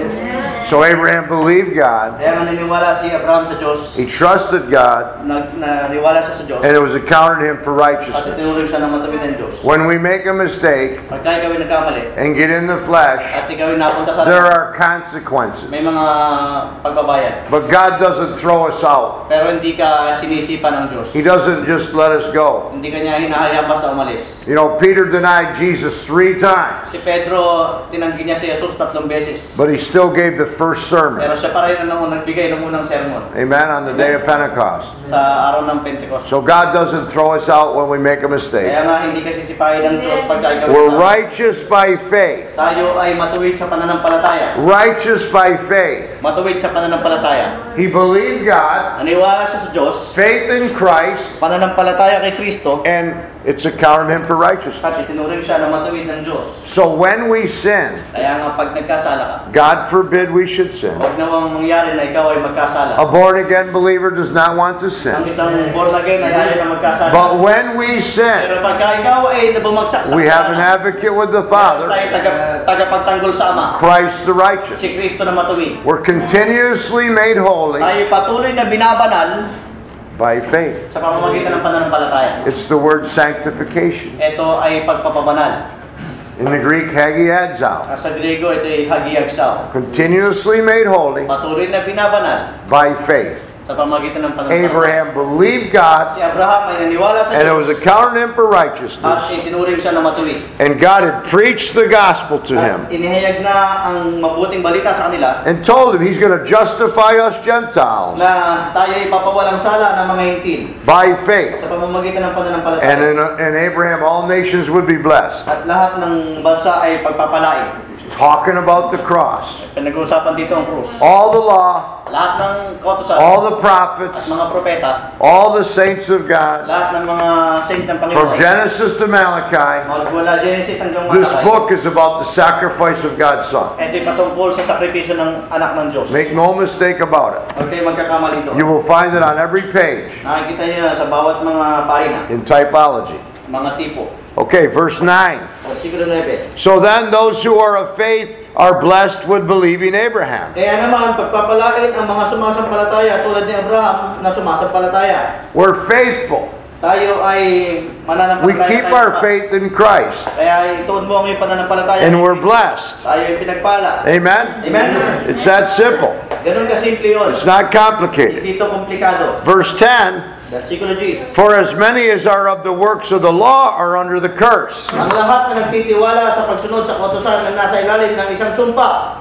[SPEAKER 2] Amen.
[SPEAKER 1] So Abraham believed God,
[SPEAKER 2] Kaya nga naniniwala si Abraham sa Diyos,
[SPEAKER 1] he trusted God,
[SPEAKER 2] naniwala siya sa Diyos,
[SPEAKER 1] and it was accounted to him for
[SPEAKER 2] at
[SPEAKER 1] righteousness.
[SPEAKER 2] itinuring siya ng matuwid ng Diyos.
[SPEAKER 1] When we make a mistake
[SPEAKER 2] Pagka ikaw ay nagkamali,
[SPEAKER 1] and get in the flesh,
[SPEAKER 2] at ikaw ay napunta sa
[SPEAKER 1] there are consequences.
[SPEAKER 2] may mga pagbabayad.
[SPEAKER 1] But God doesn't throw us out.
[SPEAKER 2] Pero hindi ka sinisipa ng Diyos.
[SPEAKER 1] He doesn't just let us go.
[SPEAKER 2] Hindi ka niya hinahayaan basta umalis.
[SPEAKER 1] You know, Peter denied Jesus 3 times,
[SPEAKER 2] Si Pedro, tinanggi niya si Jesus 3 beses.
[SPEAKER 1] but he still gave the first
[SPEAKER 2] Pero
[SPEAKER 1] sermon.
[SPEAKER 2] siya pa rin ang nagbigay ng unang sermon
[SPEAKER 1] Amen, on the day of Pentecost.
[SPEAKER 2] sa araw ng Pentecost.
[SPEAKER 1] So God doesn't throw us out when we make a mistake.
[SPEAKER 2] Kaya nga hindi ka sisipahin ng Diyos pagka ikaw
[SPEAKER 1] We're righteous by faith.
[SPEAKER 2] tayo ay matuwid sa pananampalataya.
[SPEAKER 1] Righteous by faith.
[SPEAKER 2] Matuwid sa pananampalataya.
[SPEAKER 1] He believed God,
[SPEAKER 2] Naniwala siya sa Diyos,
[SPEAKER 1] faith in Christ,
[SPEAKER 2] pananampalataya kay Kristo,
[SPEAKER 1] and it's accounted him for righteousness.
[SPEAKER 2] at itinuring siya na matuwid ng Diyos.
[SPEAKER 1] So when we sin,
[SPEAKER 2] Kaya nga pag nagkasala ka,
[SPEAKER 1] God forbid we should sin.
[SPEAKER 2] huwag nawang mangyari na ikaw ay magkasala.
[SPEAKER 1] A born-again believer does not want to
[SPEAKER 2] Ang
[SPEAKER 1] sin.
[SPEAKER 2] isang born again ay ayaw na magkasala.
[SPEAKER 1] But when we sin,
[SPEAKER 2] Pero pagka ikaw ay bumagsak sa
[SPEAKER 1] we have an
[SPEAKER 2] kasalanan,
[SPEAKER 1] advocate with the
[SPEAKER 2] meron
[SPEAKER 1] Father,
[SPEAKER 2] tayong tagapagtanggol sa Ama,
[SPEAKER 1] Christ the righteous.
[SPEAKER 2] si Kristo na matuwid.
[SPEAKER 1] We're continuously made holy
[SPEAKER 2] Tayo patuloy na binabanal
[SPEAKER 1] by faith.
[SPEAKER 2] sa pamamagitan ng pananampalataya.
[SPEAKER 1] It's the word sanctification.
[SPEAKER 2] Ito ay pagpapabanal.
[SPEAKER 1] In the Greek, hagiadzao.
[SPEAKER 2] Sa Griego, ito ay hagiagsaw.
[SPEAKER 1] Continuously made holy
[SPEAKER 2] Patuloy na binabanal
[SPEAKER 1] by faith.
[SPEAKER 2] sa pamamagitan ng pananampalataya.
[SPEAKER 1] Abraham believed God,
[SPEAKER 2] Si Abraham ay naniwala sa
[SPEAKER 1] and it was
[SPEAKER 2] Diyos
[SPEAKER 1] accounted him for
[SPEAKER 2] at
[SPEAKER 1] righteousness.
[SPEAKER 2] itinuring siya na matuwid.
[SPEAKER 1] And God had preached the gospel to
[SPEAKER 2] At
[SPEAKER 1] him
[SPEAKER 2] inihayag na ang mabuting balita sa kanila
[SPEAKER 1] and told him he's going to justify us Gentiles
[SPEAKER 2] na tayo ay papawalang sala ng mga hintil
[SPEAKER 1] by faith.
[SPEAKER 2] sa pamamagitan ng pananampalataya.
[SPEAKER 1] And in Abraham, all nations would be blessed.
[SPEAKER 2] At lahat ng bansa ay pagpapalain.
[SPEAKER 1] Talking about the cross.
[SPEAKER 2] Pinag-uusapan dito ang krus.
[SPEAKER 1] All the law,
[SPEAKER 2] Lahat ng kautusan
[SPEAKER 1] all the
[SPEAKER 2] at
[SPEAKER 1] prophets,
[SPEAKER 2] mga propeta,
[SPEAKER 1] all the saints of God,
[SPEAKER 2] lahat ng mga saint ng
[SPEAKER 1] from
[SPEAKER 2] Panginoon,
[SPEAKER 1] Genesis to Malachi,
[SPEAKER 2] mula Genesis hanggang
[SPEAKER 1] this
[SPEAKER 2] Malakay,
[SPEAKER 1] book is about the sacrifice of God's Son.
[SPEAKER 2] ito'y patungkol sa sakripisyo ng anak ng Diyos.
[SPEAKER 1] Make no mistake about it.
[SPEAKER 2] Huwag kayo magkakamali doon.
[SPEAKER 1] You will find it on every page
[SPEAKER 2] Nakikita niyo yan sa bawat mga pahina,
[SPEAKER 1] in typology.
[SPEAKER 2] mga tipo.
[SPEAKER 1] Okay, verse 9.
[SPEAKER 2] Versikulo 9.
[SPEAKER 1] So then those who are of faith are blessed with believing Abraham.
[SPEAKER 2] Kaya naman, pagpapalain ang mga sumasampalataya tulad ni Abraham na sumasampalataya.
[SPEAKER 1] We're faithful.
[SPEAKER 2] Tayo ay mananampalataya.
[SPEAKER 1] We keep
[SPEAKER 2] tayo
[SPEAKER 1] our
[SPEAKER 2] pa.
[SPEAKER 1] faith in Christ.
[SPEAKER 2] Kaya ituon mo ang iyong pananampalataya.
[SPEAKER 1] And we're blessed.
[SPEAKER 2] Tayo ay pinagpala.
[SPEAKER 1] Amen?
[SPEAKER 2] Amen?
[SPEAKER 1] It's that simple.
[SPEAKER 2] Ganun kasimple yun.
[SPEAKER 1] It's not complicated.
[SPEAKER 2] Hindi ito komplikado.
[SPEAKER 1] Verse 10,
[SPEAKER 2] Versikulo 10.
[SPEAKER 1] for as many as are of the works of the law are under the curse.
[SPEAKER 2] Ang lahat na nagtitiwala sa pagsunod sa kautusan na nasa ilalim ng isang sumpa.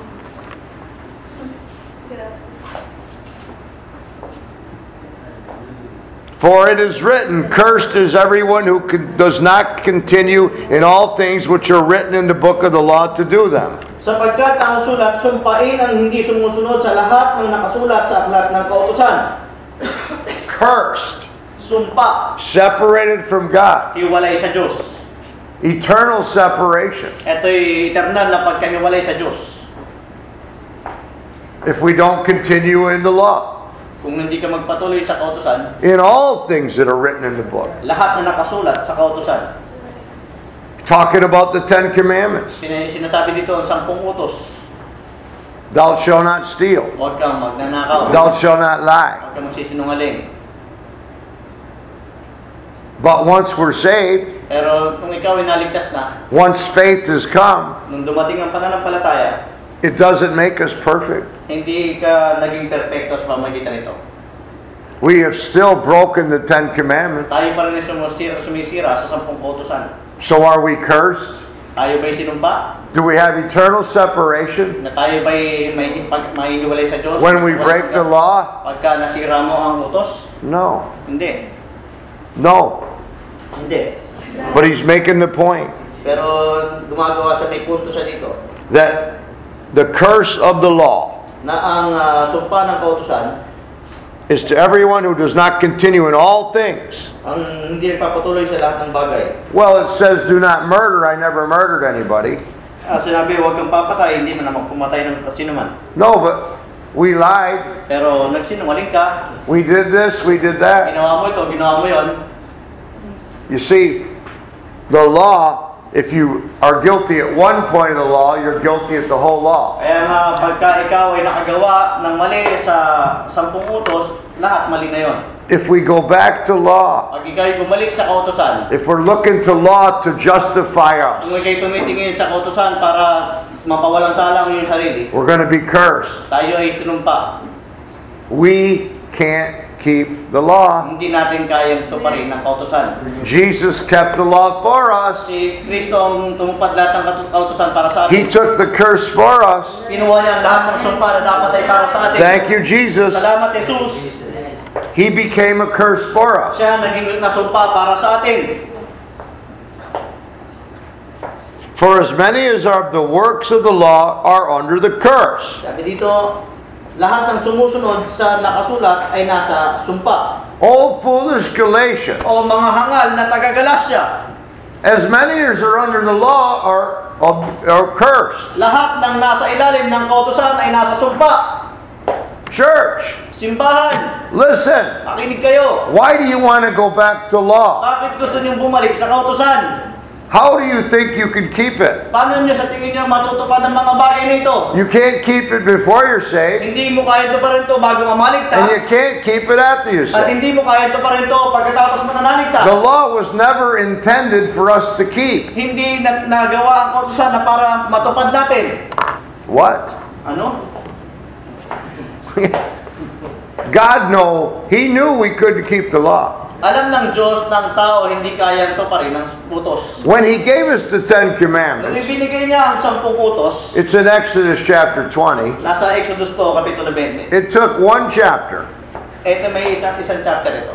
[SPEAKER 1] For it is written, cursed is everyone who does not continue in all things which are written in the book of the law to do them.
[SPEAKER 2] Sapagkat ang sulat, sumpain ang hindi sumusunod sa lahat ng nakasulat sa aklat ng kautusan.
[SPEAKER 1] Cursed,
[SPEAKER 2] Sumpa,
[SPEAKER 1] separated from God,
[SPEAKER 2] hiwalay sa Diyos.
[SPEAKER 1] eternal separation.
[SPEAKER 2] Ito'y eternal na pagkahiwalay sa Diyos.
[SPEAKER 1] If we don't continue in the law,
[SPEAKER 2] Kung hindi ka magpatuloy sa kautusan,
[SPEAKER 1] in all things that are written in the book,
[SPEAKER 2] lahat na nakasulat sa kautusan.
[SPEAKER 1] talking about the 10 Commandments.
[SPEAKER 2] Sinasabi dito ang 10 utos.
[SPEAKER 1] Thou shalt not steal.
[SPEAKER 2] Huwag kang magnanakaw.
[SPEAKER 1] Thou shalt not lie.
[SPEAKER 2] Huwag kang magsisinungaling.
[SPEAKER 1] But once we're saved,
[SPEAKER 2] Pero kung ikaw ay naligtas na,
[SPEAKER 1] once faith has come,
[SPEAKER 2] nung dumating ang pananampalataya,
[SPEAKER 1] it doesn't make us perfect.
[SPEAKER 2] hindi ka naging perfecto sa pamamagitan nito.
[SPEAKER 1] We have still broken the 10 Commandments.
[SPEAKER 2] Tayo pa rin ay sumisira sa 10 kautusan.
[SPEAKER 1] So are we cursed?
[SPEAKER 2] Tayo ba'y sinumpa?
[SPEAKER 1] Do we have eternal separation
[SPEAKER 2] Na tayo ba'y may iiwalay sa Diyos?
[SPEAKER 1] when we break the law?
[SPEAKER 2] Pagka nasira mo ang utos?
[SPEAKER 1] No.
[SPEAKER 2] Hindi.
[SPEAKER 1] No.
[SPEAKER 2] Hindi.
[SPEAKER 1] But he's making the point
[SPEAKER 2] Pero gumagawa siya, may punto siya dito,
[SPEAKER 1] that the curse of the law
[SPEAKER 2] na ang sumpa ng kautusan,
[SPEAKER 1] is to everyone who does not continue in all things.
[SPEAKER 2] ang hindi nagpapatuloy sa lahat ng bagay.
[SPEAKER 1] Well, it says, do not murder. I never murdered anybody.
[SPEAKER 2] Sinabi, huwag kang papatay, hindi man naman pumatay ng sino man.
[SPEAKER 1] No, but we lied.
[SPEAKER 2] Pero nagsinungaling ka,
[SPEAKER 1] We did this, we did that.
[SPEAKER 2] ginawa mo ito, ginawa mo yon.
[SPEAKER 1] You see, the law, if you are guilty at one point of the law, you're guilty at the whole law.
[SPEAKER 2] Kaya nga, pagka ikaw ay nakagawa ng mali sa 10 utos, lahat mali na yon.
[SPEAKER 1] If we go back to law,
[SPEAKER 2] Pag ikaw ay bumalik sa kautosan,
[SPEAKER 1] if we're looking to law to justify
[SPEAKER 2] kung
[SPEAKER 1] us,
[SPEAKER 2] ikay tumitingin sa kautosan para mapawalang salang yung sarili,
[SPEAKER 1] we're going to be cursed.
[SPEAKER 2] tayo ay sinumpa.
[SPEAKER 1] We can't keep the law.
[SPEAKER 2] Hindi natin kayang tuparin ng kautosan.
[SPEAKER 1] Jesus kept the law for us.
[SPEAKER 2] Si Kristo ang tumupad lahat ng kautosan para sa
[SPEAKER 1] He
[SPEAKER 2] atin.
[SPEAKER 1] took the curse for us.
[SPEAKER 2] Pinuha niya ang lahat ng sumpa na dapat ay para sa atin.
[SPEAKER 1] Thank you, Jesus.
[SPEAKER 2] Salamat, Jesus.
[SPEAKER 1] He became a curse for us.
[SPEAKER 2] Siya naging nasumpa para sa atin.
[SPEAKER 1] For as many as are the works of the law are under the curse.
[SPEAKER 2] Sabi dito, lahat ng sumusunod sa nakasulat ay nasa sumpa.
[SPEAKER 1] O foolish Galatians,
[SPEAKER 2] O mga hangal na taga-Galasya,
[SPEAKER 1] as many as are under the law are cursed.
[SPEAKER 2] lahat ng nasa ilalim ng kautusan ay nasa sumpa.
[SPEAKER 1] Church,
[SPEAKER 2] Simbahan,
[SPEAKER 1] listen.
[SPEAKER 2] makinig kayo.
[SPEAKER 1] Why do you want to go back to law?
[SPEAKER 2] Bakit gusto niyong bumalik sa kautusan?
[SPEAKER 1] How do you think you can keep it?
[SPEAKER 2] Paano niyo sa tingin niyo matutupad ang mga bagay na ito?
[SPEAKER 1] You can't keep it before you're saved,
[SPEAKER 2] Hindi mo kaya ito pa rin ito bago ka
[SPEAKER 1] and
[SPEAKER 2] maligtas.
[SPEAKER 1] you can't keep it after you're
[SPEAKER 2] At
[SPEAKER 1] saved.
[SPEAKER 2] hindi mo kaya ito pa rin ito pagkatapos mo na naligtas.
[SPEAKER 1] The law was never intended for us to keep.
[SPEAKER 2] Hindi nagawa ang kautusan na para matupad natin.
[SPEAKER 1] What?
[SPEAKER 2] Ano?
[SPEAKER 1] God He knew we couldn't keep the law.
[SPEAKER 2] Alam ng Diyos ng tao hindi kayang tuparin ng utos.
[SPEAKER 1] When He gave us the 10
[SPEAKER 2] Nung
[SPEAKER 1] Commandments,
[SPEAKER 2] ibinigay niya ang 10 utos,
[SPEAKER 1] it's in Exodus chapter 20.
[SPEAKER 2] nasa Exodus 2, Kapitulo 20.
[SPEAKER 1] It took one chapter.
[SPEAKER 2] Ito may isang chapter ito.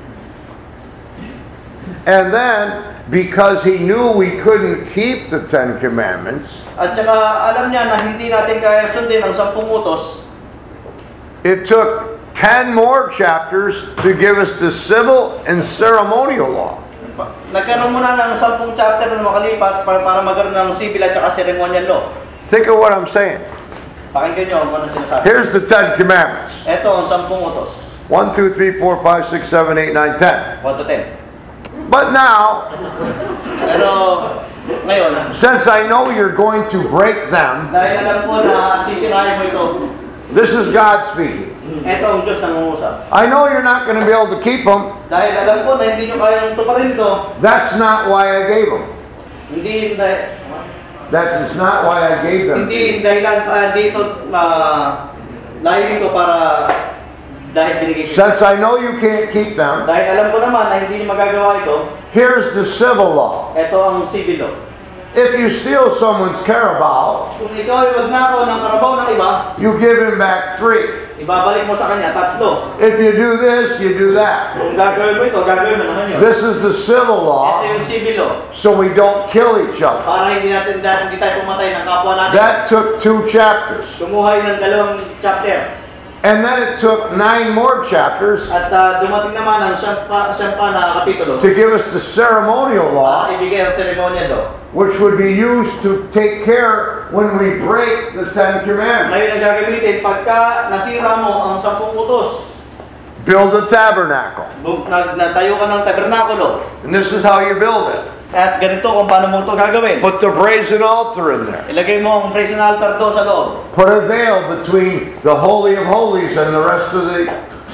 [SPEAKER 1] And then, because He knew we couldn't keep the 10 Commandments,
[SPEAKER 2] At saka alam niya na hindi natin kayang sundin ang 10 utos,
[SPEAKER 1] it took 10 more chapters to give us the civil and ceremonial law.
[SPEAKER 2] nagkaroon muna ng 10 chapter na makalipas para magkaroon ng civil at saka ceremonial law.
[SPEAKER 1] Think of what I'm saying.
[SPEAKER 2] Pakinggan niyo kung ano sinasabi.
[SPEAKER 1] Here's the 10 Commandments.
[SPEAKER 2] Ito ang 10 utos.
[SPEAKER 1] 1, 2, 3, 4, 5, 6, 7, 8, 9, 10.
[SPEAKER 2] 1 to 10.
[SPEAKER 1] But now,
[SPEAKER 2] Pero ngayon,
[SPEAKER 1] since I know you're going to break them,
[SPEAKER 2] dahil alam ko na sisirahin mo ito,
[SPEAKER 1] this is God speaking.
[SPEAKER 2] ito ang Diyos nangungusap.
[SPEAKER 1] I know you're not going to be able to keep them.
[SPEAKER 2] Dahil alam ko na hindi nyo kayang tuparin ito,
[SPEAKER 1] That's not why I gave them.
[SPEAKER 2] hindi dahil,
[SPEAKER 1] That is not why I gave them. to you.
[SPEAKER 2] hindi dahilan dito layunin ko para dahil binigay ko.
[SPEAKER 1] Since I know you can't keep them,
[SPEAKER 2] Dahil alam ko naman na hindi nyo magagawa ito,
[SPEAKER 1] here's the civil law.
[SPEAKER 2] ito ang civil law.
[SPEAKER 1] If you steal someone's carabao,
[SPEAKER 2] Kung ikaw ay magnakaw ng karabaw ng iba,
[SPEAKER 1] you give him back 3.
[SPEAKER 2] ibabalik mo sa kanya 3.
[SPEAKER 1] If you do this, you do that.
[SPEAKER 2] Kung gagawin mo ito, gagawin mo naman yun.
[SPEAKER 1] This is the civil
[SPEAKER 2] Ito
[SPEAKER 1] law,
[SPEAKER 2] yung civil law.
[SPEAKER 1] so we don't kill each other.
[SPEAKER 2] Para hindi tayo pumatay ng kapwa natin.
[SPEAKER 1] That took 2 chapters.
[SPEAKER 2] Kumuha yun ng 2 chapter.
[SPEAKER 1] And then it took 9 more chapters
[SPEAKER 2] At dumating naman ang siyampa na kapitulo.
[SPEAKER 1] to give us the ceremonial law,
[SPEAKER 2] Ibigay ang ceremonial law.
[SPEAKER 1] which would be used to take care when we break the 10 Commandments.
[SPEAKER 2] Ngayon ang gagamitin, pagka nasira mo ang 10 utos,
[SPEAKER 1] Build a tabernacle.
[SPEAKER 2] nagtayo ka ng tabernakulo.
[SPEAKER 1] And this is how you build it.
[SPEAKER 2] At ganito kung paano mo ito gagawin.
[SPEAKER 1] Put the brazen altar in there.
[SPEAKER 2] Ilagay mo ang brazen altar doon sa loob.
[SPEAKER 1] Put a veil between the Holy of Holies and the rest of the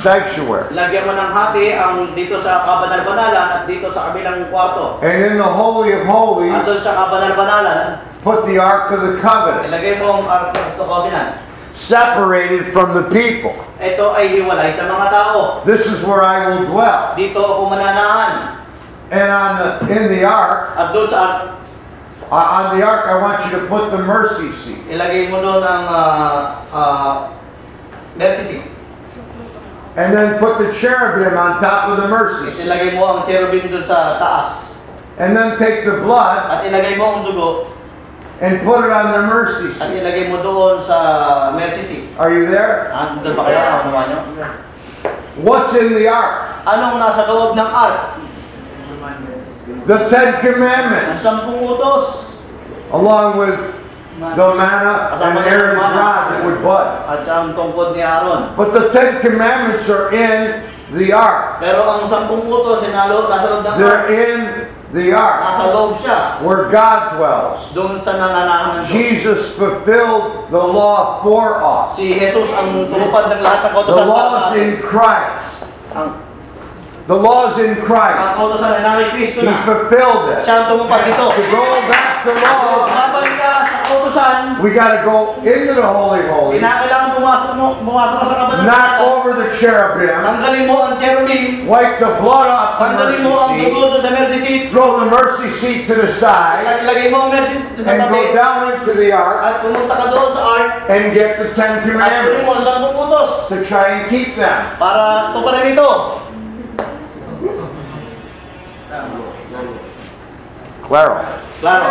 [SPEAKER 1] sanctuary.
[SPEAKER 2] Lagyan mo ng hati ang dito sa kabanal-banalan at dito sa kabilang kwarto.
[SPEAKER 1] And in the Holy of
[SPEAKER 2] At doon
[SPEAKER 1] Holies,
[SPEAKER 2] sa kabanal-banalan,
[SPEAKER 1] put the Ark of the Covenant,
[SPEAKER 2] ilagay mo ang Ark of the Covenant.
[SPEAKER 1] separated from the people.
[SPEAKER 2] Ito ay hiwalay sa mga tao.
[SPEAKER 1] This is where I will dwell.
[SPEAKER 2] Dito ako mananahan.
[SPEAKER 1] And in the Ark,
[SPEAKER 2] At doon sa
[SPEAKER 1] on the Ark, I want you to put the mercy seat.
[SPEAKER 2] ilagay mo doon ang mercy seat.
[SPEAKER 1] And then put the cherubim on top of the mercy seat.
[SPEAKER 2] Ilagay mo ang cherubim doon sa taas.
[SPEAKER 1] And then take the blood
[SPEAKER 2] At ilagay mo ang dugo.
[SPEAKER 1] and put it on the mercy
[SPEAKER 2] At
[SPEAKER 1] seat.
[SPEAKER 2] ilagay mo doon sa mercy seat.
[SPEAKER 1] Are you there?
[SPEAKER 2] Doon ba kayo? Nakuha nyo?
[SPEAKER 1] What's in the Ark?
[SPEAKER 2] Anong nasa loob ng ark?
[SPEAKER 1] The Ten
[SPEAKER 2] Ang
[SPEAKER 1] Commandments,
[SPEAKER 2] 10 utos.
[SPEAKER 1] along with the manna and Aaron's rod that would bud.
[SPEAKER 2] At ang tungkod ni Aaron.
[SPEAKER 1] But the Ten Commandments are in the Ark.
[SPEAKER 2] Pero ang 10 utos nasa loob ng ark.
[SPEAKER 1] They're in the Ark,
[SPEAKER 2] Nasa loob siya.
[SPEAKER 1] where God dwells.
[SPEAKER 2] Doon sa nananahan ng Diyos.
[SPEAKER 1] Jesus fulfilled the law for us.
[SPEAKER 2] Si Jesus ang tumupad ng lahat ng
[SPEAKER 1] The
[SPEAKER 2] kautosan para sa
[SPEAKER 1] law's
[SPEAKER 2] atin.
[SPEAKER 1] in Christ.
[SPEAKER 2] Ang
[SPEAKER 1] The law's in Christ.
[SPEAKER 2] kautosan ay nangay Kristo
[SPEAKER 1] He
[SPEAKER 2] na.
[SPEAKER 1] fulfilled it.
[SPEAKER 2] Siya ang tumupad dito.
[SPEAKER 1] To go back to law,
[SPEAKER 2] Babalik ka sa kautosan.
[SPEAKER 1] we got to go into the Holy of Holies,
[SPEAKER 2] Kinakailangan pumasok ka sa kabanal.
[SPEAKER 1] knock over the cherubim,
[SPEAKER 2] Tanggalin mo ang cherubim.
[SPEAKER 1] wipe the blood off the
[SPEAKER 2] Tanggalin mo ang
[SPEAKER 1] mercy
[SPEAKER 2] dugo
[SPEAKER 1] seat,
[SPEAKER 2] doon sa mercy seat.
[SPEAKER 1] throw the mercy seat to the side,
[SPEAKER 2] At ilagay mo ang mercy seat sa
[SPEAKER 1] and go
[SPEAKER 2] tabi.
[SPEAKER 1] down into the Ark
[SPEAKER 2] At pumunta ka doon sa ark.
[SPEAKER 1] and get the Ten
[SPEAKER 2] At kunin mo
[SPEAKER 1] Commandments
[SPEAKER 2] ang 10 utos.
[SPEAKER 1] to try and keep them.
[SPEAKER 2] Para tuparin ito.
[SPEAKER 1] Claro.
[SPEAKER 2] Klaro.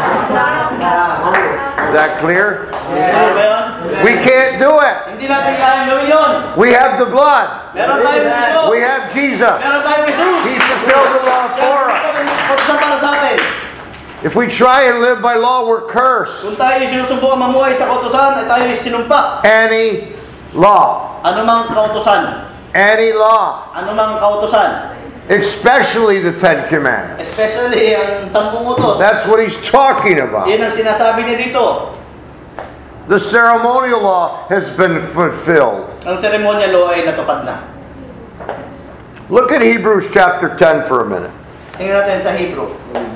[SPEAKER 1] Is that clear?
[SPEAKER 2] Klaro ba yun?
[SPEAKER 1] We can't do it.
[SPEAKER 2] Hindi natin kayang gawin yun.
[SPEAKER 1] We have the blood.
[SPEAKER 2] Meron tayong dugo.
[SPEAKER 1] We have Jesus.
[SPEAKER 2] Meron tayong Jesus.
[SPEAKER 1] He fulfilled the law
[SPEAKER 2] Siya
[SPEAKER 1] for us.
[SPEAKER 2] ang kautosan para sa atin.
[SPEAKER 1] If we try and live by law, we're cursed.
[SPEAKER 2] Kung tayo sinusubukan mamuhay sa kautosan, ay tayo sinumpa.
[SPEAKER 1] Any law.
[SPEAKER 2] Ano mang kautosan?
[SPEAKER 1] Any law.
[SPEAKER 2] Ano mang kautosan?
[SPEAKER 1] Especially the Ten Commandments.
[SPEAKER 2] Especially ang 10 utos.
[SPEAKER 1] That's what he's talking about.
[SPEAKER 2] Yan ang sinasabi niya dito.
[SPEAKER 1] The ceremonial law has been fulfilled.
[SPEAKER 2] Ang ceremonial law ay natupad na.
[SPEAKER 1] Look at Hebrews chapter 10 for a minute.
[SPEAKER 2] Tingnan natin sa Hebrew.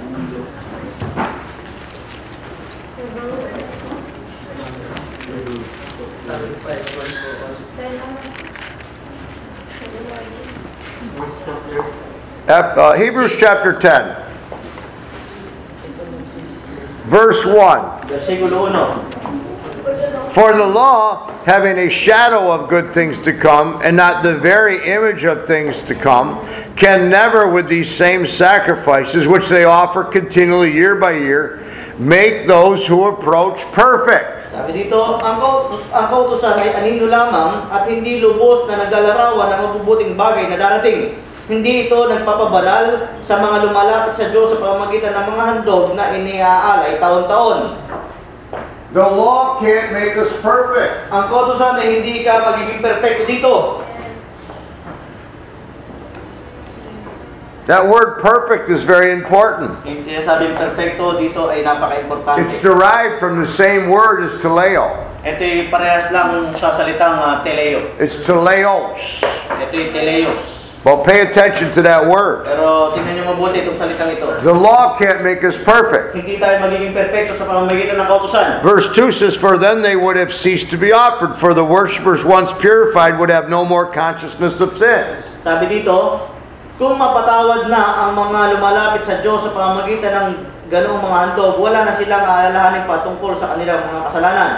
[SPEAKER 1] Hebrews chapter 10. Verse 1.
[SPEAKER 2] Versikulo 1.
[SPEAKER 1] For the law, having a shadow of good things to come, and not the very image of things to come, can never, with these same sacrifices, which they offer continually year by year, make those who approach perfect.
[SPEAKER 2] Sabi dito, ang kautosan ay anino lamang at hindi lubos na naglalarawan ng mabubuting bagay na darating. Hindi ito nagpapabanal sa mga lumalapit sa Diyos sa pamamagitan ng mga handog na iniaalay taon-taon.
[SPEAKER 1] The law can't make us perfect.
[SPEAKER 2] Ang kautosan ay hindi ka magiging perfecto dito.
[SPEAKER 1] That word perfect is very important.
[SPEAKER 2] Yung sinasabing perfecto dito ay napaka-importante.
[SPEAKER 1] It's derived from the same word as teleo.
[SPEAKER 2] Ito ay parehas lang sa salitang teleo.
[SPEAKER 1] It's teleos.
[SPEAKER 2] Ito ay teleos.
[SPEAKER 1] Well, pay attention to that word.
[SPEAKER 2] Pero tingnan niyo mabuti itong salitang ito.
[SPEAKER 1] The law can't make us perfect.
[SPEAKER 2] Hindi tayo magiging perfecto sa pamamagitan ng kautosan.
[SPEAKER 1] Verse 2 says, For then they would have ceased to be offered, for the worshippers once purified would have no more consciousness of sin.
[SPEAKER 2] Sabi dito, kung mapatawad na ang mga lumalapit sa Diyos sa pamamagitan ng ganoong mga handog, wala na silang aalalahanin patungkol sa kanilang mga kasalanan.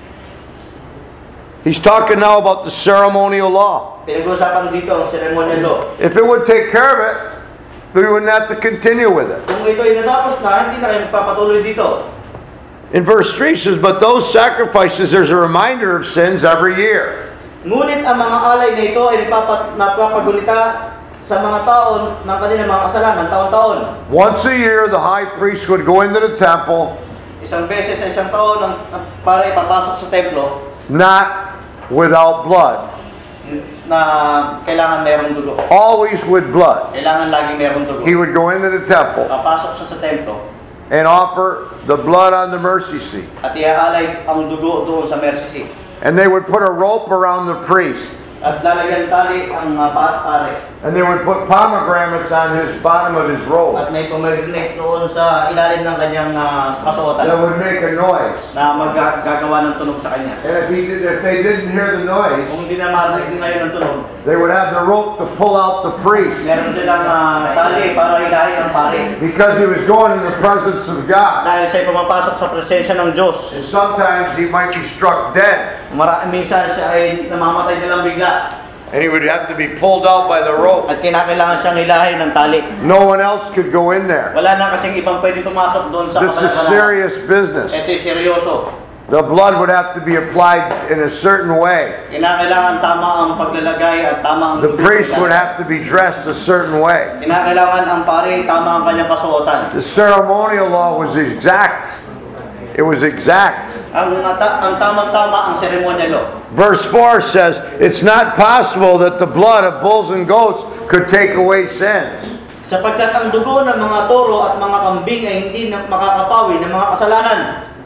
[SPEAKER 1] He's talking now about the ceremonial law.
[SPEAKER 2] Pinag-uusapan dito ang ceremonial law.
[SPEAKER 1] If it would take care of it, we wouldn't have to continue with it.
[SPEAKER 2] Kung ito ay natapos na, hindi na kayo magpapatuloy dito.
[SPEAKER 1] In verse 3 it says, But those sacrifices, there's a reminder of sins every year.
[SPEAKER 2] Ngunit ang mga alay na ito ay napapagulita sa mga taon ng kanilang mga kasalanan, taon-taon.
[SPEAKER 1] Once a year, the high priest would go into the temple,
[SPEAKER 2] Isang beses sa isang taon para ipapasok sa templo
[SPEAKER 1] not without blood,
[SPEAKER 2] na kailangan mayroong dugo.
[SPEAKER 1] always with blood.
[SPEAKER 2] Kailangan laging mayroong dugo.
[SPEAKER 1] He would go into the temple
[SPEAKER 2] Papasok siya sa templo
[SPEAKER 1] and offer the blood on the mercy seat.
[SPEAKER 2] at iaalay ang dugo doon sa mercy seat.
[SPEAKER 1] And they would put a rope around the priest.
[SPEAKER 2] At lalagyan tali ang pare.
[SPEAKER 1] And they would put pomegranates on his bottom of his robe.
[SPEAKER 2] At may pomegranate doon sa ilalim ng kanyang kasuotan
[SPEAKER 1] That would make a noise.
[SPEAKER 2] na maggagawa ng tunog sa kanya.
[SPEAKER 1] And if they didn't hear the noise,
[SPEAKER 2] Kung hindi na marinig ngayon ng tunog,
[SPEAKER 1] they would have the rope to pull out the priest.
[SPEAKER 2] meron silang tali para ilahin ang pare.
[SPEAKER 1] Because he was going in the presence of God.
[SPEAKER 2] Dahil siya'y pumapasok sa presensya ng Diyos.
[SPEAKER 1] And sometimes he might be struck dead.
[SPEAKER 2] Minsan siya ay namamatay nilang bigla.
[SPEAKER 1] And he would have to be pulled out by the rope.
[SPEAKER 2] At kinakailangan siyang ilahin ng tali.
[SPEAKER 1] No one else could go in there.
[SPEAKER 2] Wala na kasing ibang pwede pumasok doon sa
[SPEAKER 1] This is
[SPEAKER 2] kapalapalan.
[SPEAKER 1] serious business.
[SPEAKER 2] Ito'y seryoso.
[SPEAKER 1] The blood would have to be applied in a certain way.
[SPEAKER 2] Kinakailangan tama ang paglalagay at tama ang
[SPEAKER 1] The priest would have to be dressed a certain way.
[SPEAKER 2] Kinakailangan ang pare tama ang kanyang kasuotan.
[SPEAKER 1] The ceremonial law was exact. It was exact.
[SPEAKER 2] Ang tamang-tama ang seremonyal law.
[SPEAKER 1] Verse 4 says, it's not possible that the blood of bulls and goats could take away sins.
[SPEAKER 2] Sapagkat ang dugo ng mga toro at mga kambing ay hindi makakapawi ng mga kasalanan.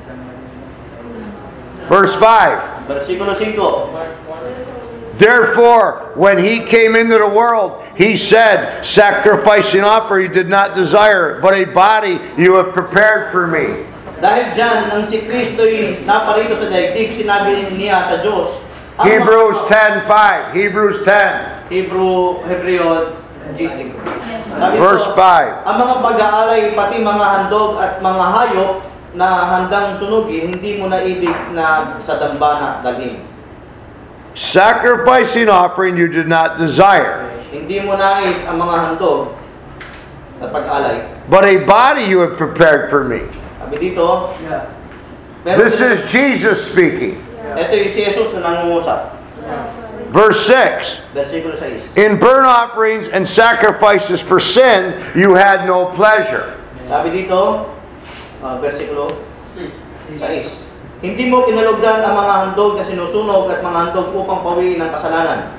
[SPEAKER 1] Verse 5.
[SPEAKER 2] Versikulo 5.
[SPEAKER 1] Therefore, when he came into the world, he said, sacrifice and offer you did not desire, but a body you have prepared for me.
[SPEAKER 2] Dahil dyan, nang si Kristo'y naparito sa daigdig, sinabi niya sa Diyos,
[SPEAKER 1] Hebrews 10:5. Hebrews 10.
[SPEAKER 2] Hebreo G6. Sabi
[SPEAKER 1] Verse
[SPEAKER 2] ito,
[SPEAKER 1] 5.
[SPEAKER 2] ang mga pag-aalay, pati mga handog at mga hayop na handang sunugin, hindi mo na ibig na sa dambana dalhin.
[SPEAKER 1] Sacrificing offering you did not desire,
[SPEAKER 2] Hindi mo nais ang mga handog at pag-alay.
[SPEAKER 1] but a body you have prepared for me.
[SPEAKER 2] Sabi dito, pero
[SPEAKER 1] This is Jesus speaking.
[SPEAKER 2] ito yung si Jesus na nangungusap.
[SPEAKER 1] Verse 6.
[SPEAKER 2] Versikulo 6.
[SPEAKER 1] In burnt offerings and sacrifices for sin, you had no pleasure.
[SPEAKER 2] Sabi dito, versikulo 6. Hindi mo kinalugdan ang mga handog na sinusunog at mga handog upang pawiin ang kasalanan.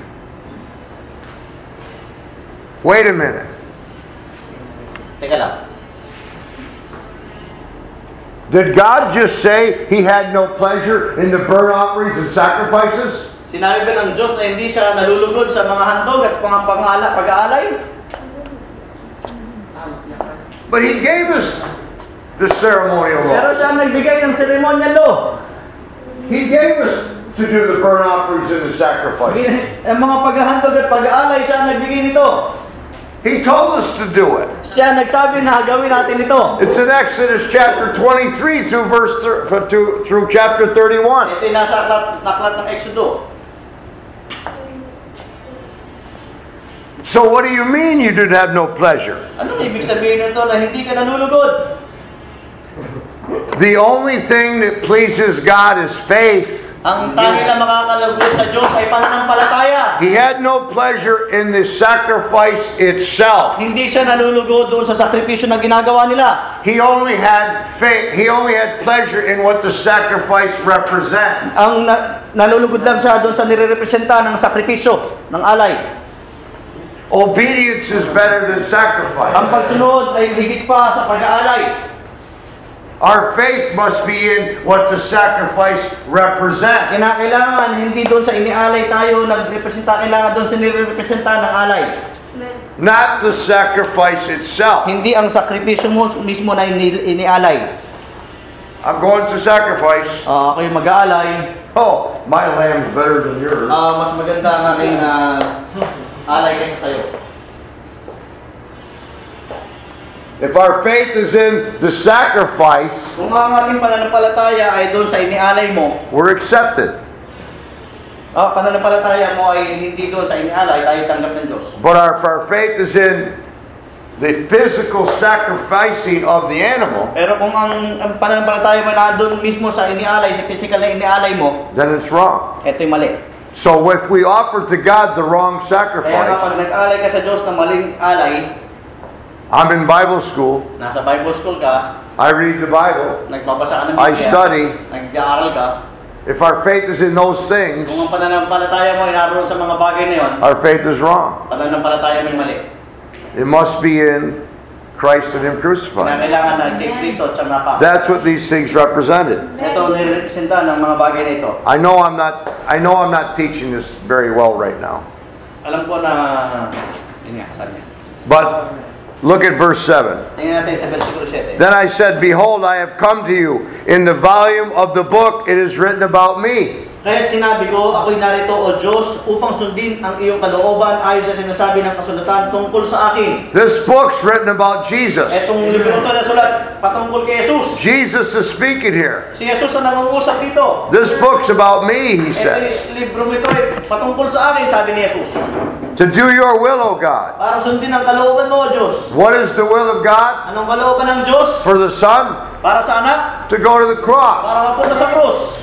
[SPEAKER 1] Wait a minute.
[SPEAKER 2] Teka lang.
[SPEAKER 1] Did God just say He had no pleasure in the burnt offerings and sacrifices?
[SPEAKER 2] Sinabi ba ng Diyos na hindi siya nalulugod sa mga handog at pag-aalay?
[SPEAKER 1] But He gave us the ceremonial
[SPEAKER 2] Pero
[SPEAKER 1] law.
[SPEAKER 2] siya ang nagbigay ng ceremonial law.
[SPEAKER 1] He gave us to do the burnt offerings and the sacrifices.
[SPEAKER 2] Ang mga paghahandog at pag-aalay, siya ang nagbigay nito.
[SPEAKER 1] He told us to do it.
[SPEAKER 2] Siya nagsabi na gawin natin ito.
[SPEAKER 1] It's in Exodus chapter 23 through chapter 31.
[SPEAKER 2] Ito yung nasa naklat ng Exodo.
[SPEAKER 1] So what do you mean you didn't have no pleasure?
[SPEAKER 2] Anong ibig sabihin nito na hindi ka nalulugod?
[SPEAKER 1] The only thing that pleases God is faith.
[SPEAKER 2] Ang tanging na makakalugod sa Diyos ay pananampalataya.
[SPEAKER 1] He had no pleasure in the sacrifice itself.
[SPEAKER 2] Hindi siya nalulugod doon sa sakripisyo na ginagawa nila.
[SPEAKER 1] He only had faith. He only had pleasure in what the sacrifice represents.
[SPEAKER 2] Ang nalulugod lang siya doon sa nirerepresenta ng sakripisyo, ng alay.
[SPEAKER 1] Obedience is better than
[SPEAKER 2] Ang
[SPEAKER 1] sacrifice.
[SPEAKER 2] pagsunod ay higit pa sa pag-aalay.
[SPEAKER 1] Our faith must be in what the sacrifice represents.
[SPEAKER 2] Kinakailangan hindi doon sa inialay tayo nagrepresenta, kailangan doon sa nirerepresenta ng alay.
[SPEAKER 1] Not the sacrifice itself.
[SPEAKER 2] Hindi ang sakripisyo mo mismo na inialay.
[SPEAKER 1] I'm going to sacrifice.
[SPEAKER 2] Ako'y mag-aalay.
[SPEAKER 1] Oh, my lamb's better than yours.
[SPEAKER 2] Mas maganda ang aking alay kaysa sa'yo.
[SPEAKER 1] If our faith is in the sacrifice,
[SPEAKER 2] Kung ang ating pananampalataya ay doon sa inialay mo,
[SPEAKER 1] we're accepted.
[SPEAKER 2] pananampalataya mo ay hindi doon sa inialay, tayo tanggap ng Diyos.
[SPEAKER 1] But if our faith is in the physical sacrificing of the animal,
[SPEAKER 2] Pero kung ang pananampalataya mo na doon mismo sa inialay, sa physical na inialay mo,
[SPEAKER 1] then it's wrong.
[SPEAKER 2] ito'y mali.
[SPEAKER 1] So if we offer to God the wrong
[SPEAKER 2] Kaya nga
[SPEAKER 1] sacrifice,
[SPEAKER 2] pag nag-alay ka sa Diyos na maling alay,
[SPEAKER 1] I'm in Bible school,
[SPEAKER 2] nasa Bible school ka,
[SPEAKER 1] I read the Bible,
[SPEAKER 2] nagbabasa ka ng
[SPEAKER 1] I
[SPEAKER 2] Biblia,
[SPEAKER 1] study.
[SPEAKER 2] nag-aaral ka,
[SPEAKER 1] If our faith is in those things,
[SPEAKER 2] kung ang pananampalataya mo ay naroon sa mga bagay na yon,
[SPEAKER 1] our faith is wrong.
[SPEAKER 2] pananampalataya mo ay mali.
[SPEAKER 1] It must be in Christ and Him crucified.
[SPEAKER 2] Kinakailangan na kay Kristo at siyang napako.
[SPEAKER 1] That's what these things represented.
[SPEAKER 2] Ito ang nirepresenta ng mga bagay na ito.
[SPEAKER 1] I know I'm not teaching this very well right now.
[SPEAKER 2] Alam ko na, yun nga, sabi niya.
[SPEAKER 1] But look at verse 7.
[SPEAKER 2] Tingnan natin sa versikulo 7.
[SPEAKER 1] Then I said, Behold, I have come to you. In the volume of the book it is written about me.
[SPEAKER 2] Kaya't sinabi ko, ako'y narito, O Diyos, upang sundin ang iyong kalooban ayon sa sinasabi ng kasulatan tungkol sa akin.
[SPEAKER 1] This book's written about Jesus.
[SPEAKER 2] Etong libro ito na sulat patungkol kay Jesus.
[SPEAKER 1] Jesus is speaking here.
[SPEAKER 2] Si Jesus ang nangungusap dito.
[SPEAKER 1] This book's about me, he says.
[SPEAKER 2] Libro ito ay patungkol sa akin, sabi ni Jesus.
[SPEAKER 1] To do your will, O God.
[SPEAKER 2] Para sundin ang kalooban mo, O Diyos.
[SPEAKER 1] What is the will of God?
[SPEAKER 2] Anong kalooban ng Diyos?
[SPEAKER 1] For the Son?
[SPEAKER 2] Para sa anak?
[SPEAKER 1] To go to the cross.
[SPEAKER 2] Para mapunta sa krus.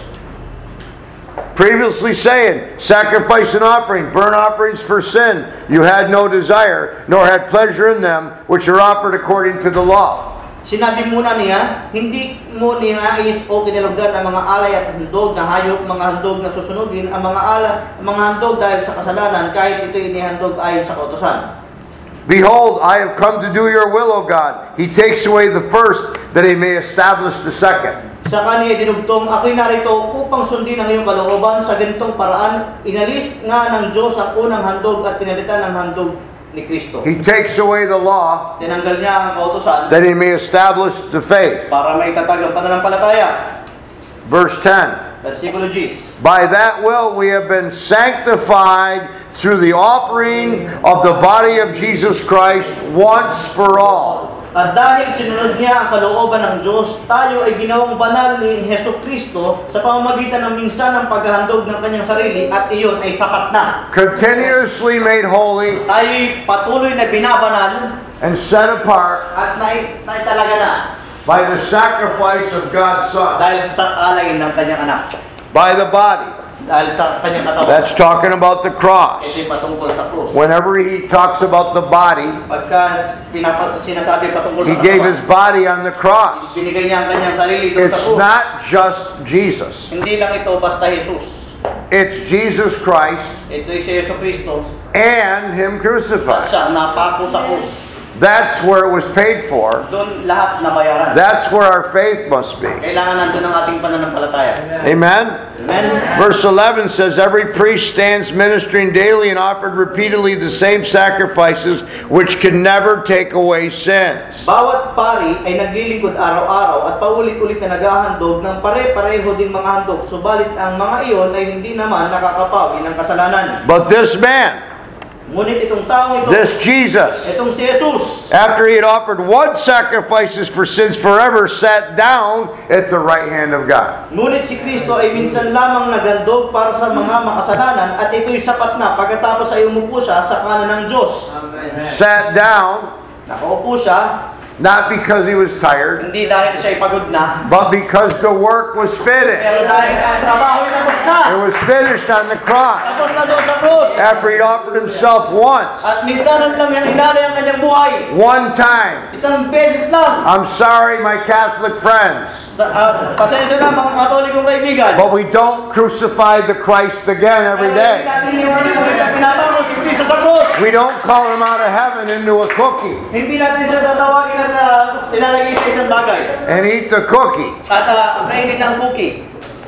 [SPEAKER 1] Previously saying, sacrifice and offering, burnt offerings for sin, you had no desire, nor had pleasure in them, which are offered according to the law.
[SPEAKER 2] Sinabi muna niya, hindi mo ninais o kinalugdan ang mga alay at handog na hayop, mga handog na susunugin, ang mga handog dahil sa kasalanan, kahit ito inihandog ayon sa kautusan.
[SPEAKER 1] Behold, I have come to do your will, O God. He takes away the first, that he may establish the second.
[SPEAKER 2] Sa kanya dinugtong, ako'y narito upang sundin ang iyong kalooban sa ganitong paraan. Inalis nga ng Diyos ang unang handog at pinalitan ng handog ni Kristo.
[SPEAKER 1] He takes away the law,
[SPEAKER 2] Tinanggal niya ang kautusan
[SPEAKER 1] that he may establish the faith.
[SPEAKER 2] para maitatag ang pananampalataya.
[SPEAKER 1] Verse 10.
[SPEAKER 2] Versikulo 10.
[SPEAKER 1] By that will we have been sanctified through the offering of the body of Jesus Christ once for all.
[SPEAKER 2] At dahil sinunod niya ang kalooban ng Diyos, tayo ay ginawang banal ni Hesus Kristo sa pamamagitan ng minsan ng paghahandog ng kanyang sarili at iyon ay sapat na.
[SPEAKER 1] Continuously made holy
[SPEAKER 2] Tayo'y patuloy na binabanal
[SPEAKER 1] and set apart
[SPEAKER 2] at naitalaga na
[SPEAKER 1] by the sacrifice of God's Son.
[SPEAKER 2] dahil sa alay ng kanyang anak.
[SPEAKER 1] By the body.
[SPEAKER 2] Dahil sa kanyang katawan.
[SPEAKER 1] That's talking about the cross.
[SPEAKER 2] Ito'y patungkol sa krus.
[SPEAKER 1] Whenever he talks about the body,
[SPEAKER 2] Pagka sinasabi patungkol
[SPEAKER 1] he
[SPEAKER 2] sa
[SPEAKER 1] gave his
[SPEAKER 2] katawan,
[SPEAKER 1] body on the cross.
[SPEAKER 2] binigay niya ang kanyang sarili doon sa
[SPEAKER 1] It's
[SPEAKER 2] krus.
[SPEAKER 1] not just Jesus.
[SPEAKER 2] Hindi lang ito basta Jesus.
[SPEAKER 1] It's Jesus Christ
[SPEAKER 2] Ito'y si Hesus Kristo
[SPEAKER 1] and him
[SPEAKER 2] at
[SPEAKER 1] crucified.
[SPEAKER 2] siya napako sa krus.
[SPEAKER 1] That's where it was paid for.
[SPEAKER 2] Doon lahat nabayaran.
[SPEAKER 1] That's where our faith must be.
[SPEAKER 2] Kailangan nandun ang ating pananampalataya.
[SPEAKER 1] Amen?
[SPEAKER 2] Amen?
[SPEAKER 1] Verse 11 says, Every priest stands ministering daily and offered repeatedly the same sacrifices which can never take away sins.
[SPEAKER 2] Bawat pari ay naglilingkod araw-araw at paulit-ulit na naghahandog ng pare-pareho ding mga handog, subalit ang mga iyon ay hindi naman nakakapawi ng kasalanan.
[SPEAKER 1] But this man,
[SPEAKER 2] Ngunit itong taong ito,
[SPEAKER 1] this Jesus,
[SPEAKER 2] itong si Jesus,
[SPEAKER 1] after he had offered one sacrifices for sins forever, sat down at the right hand of God.
[SPEAKER 2] ngunit si Kristo ay minsan lamang naghandog para sa mga makasalanan at ito'y sapat na pagkatapos ay umupo siya sa kanan ng Diyos.
[SPEAKER 1] Sat down,
[SPEAKER 2] Nakaupo siya,
[SPEAKER 1] not because he was tired,
[SPEAKER 2] hindi dahil siya ay pagod na,
[SPEAKER 1] but because the work was finished.
[SPEAKER 2] pero dahil ang trabaho ay tapos na.
[SPEAKER 1] It was finished on the cross.
[SPEAKER 2] Tapos na doon sa krus.
[SPEAKER 1] After he'd offered himself once,
[SPEAKER 2] At minsan lang niyang inalay ang kanyang buhay.
[SPEAKER 1] one time.
[SPEAKER 2] Isang beses lang.
[SPEAKER 1] I'm sorry, my Catholic friends,
[SPEAKER 2] Pasensya na mga Katolikong kaibigan.
[SPEAKER 1] but we don't crucify the Christ again every
[SPEAKER 2] Pero
[SPEAKER 1] day.
[SPEAKER 2] hindi natin iulit-ulit na pinapako si Kristo sa krus.
[SPEAKER 1] We don't call him out of heaven into a cookie
[SPEAKER 2] Hindi natin siya tatawagin at ilalagay sa isang bagay.
[SPEAKER 1] and eat the cookie.
[SPEAKER 2] At kainin ng cookie.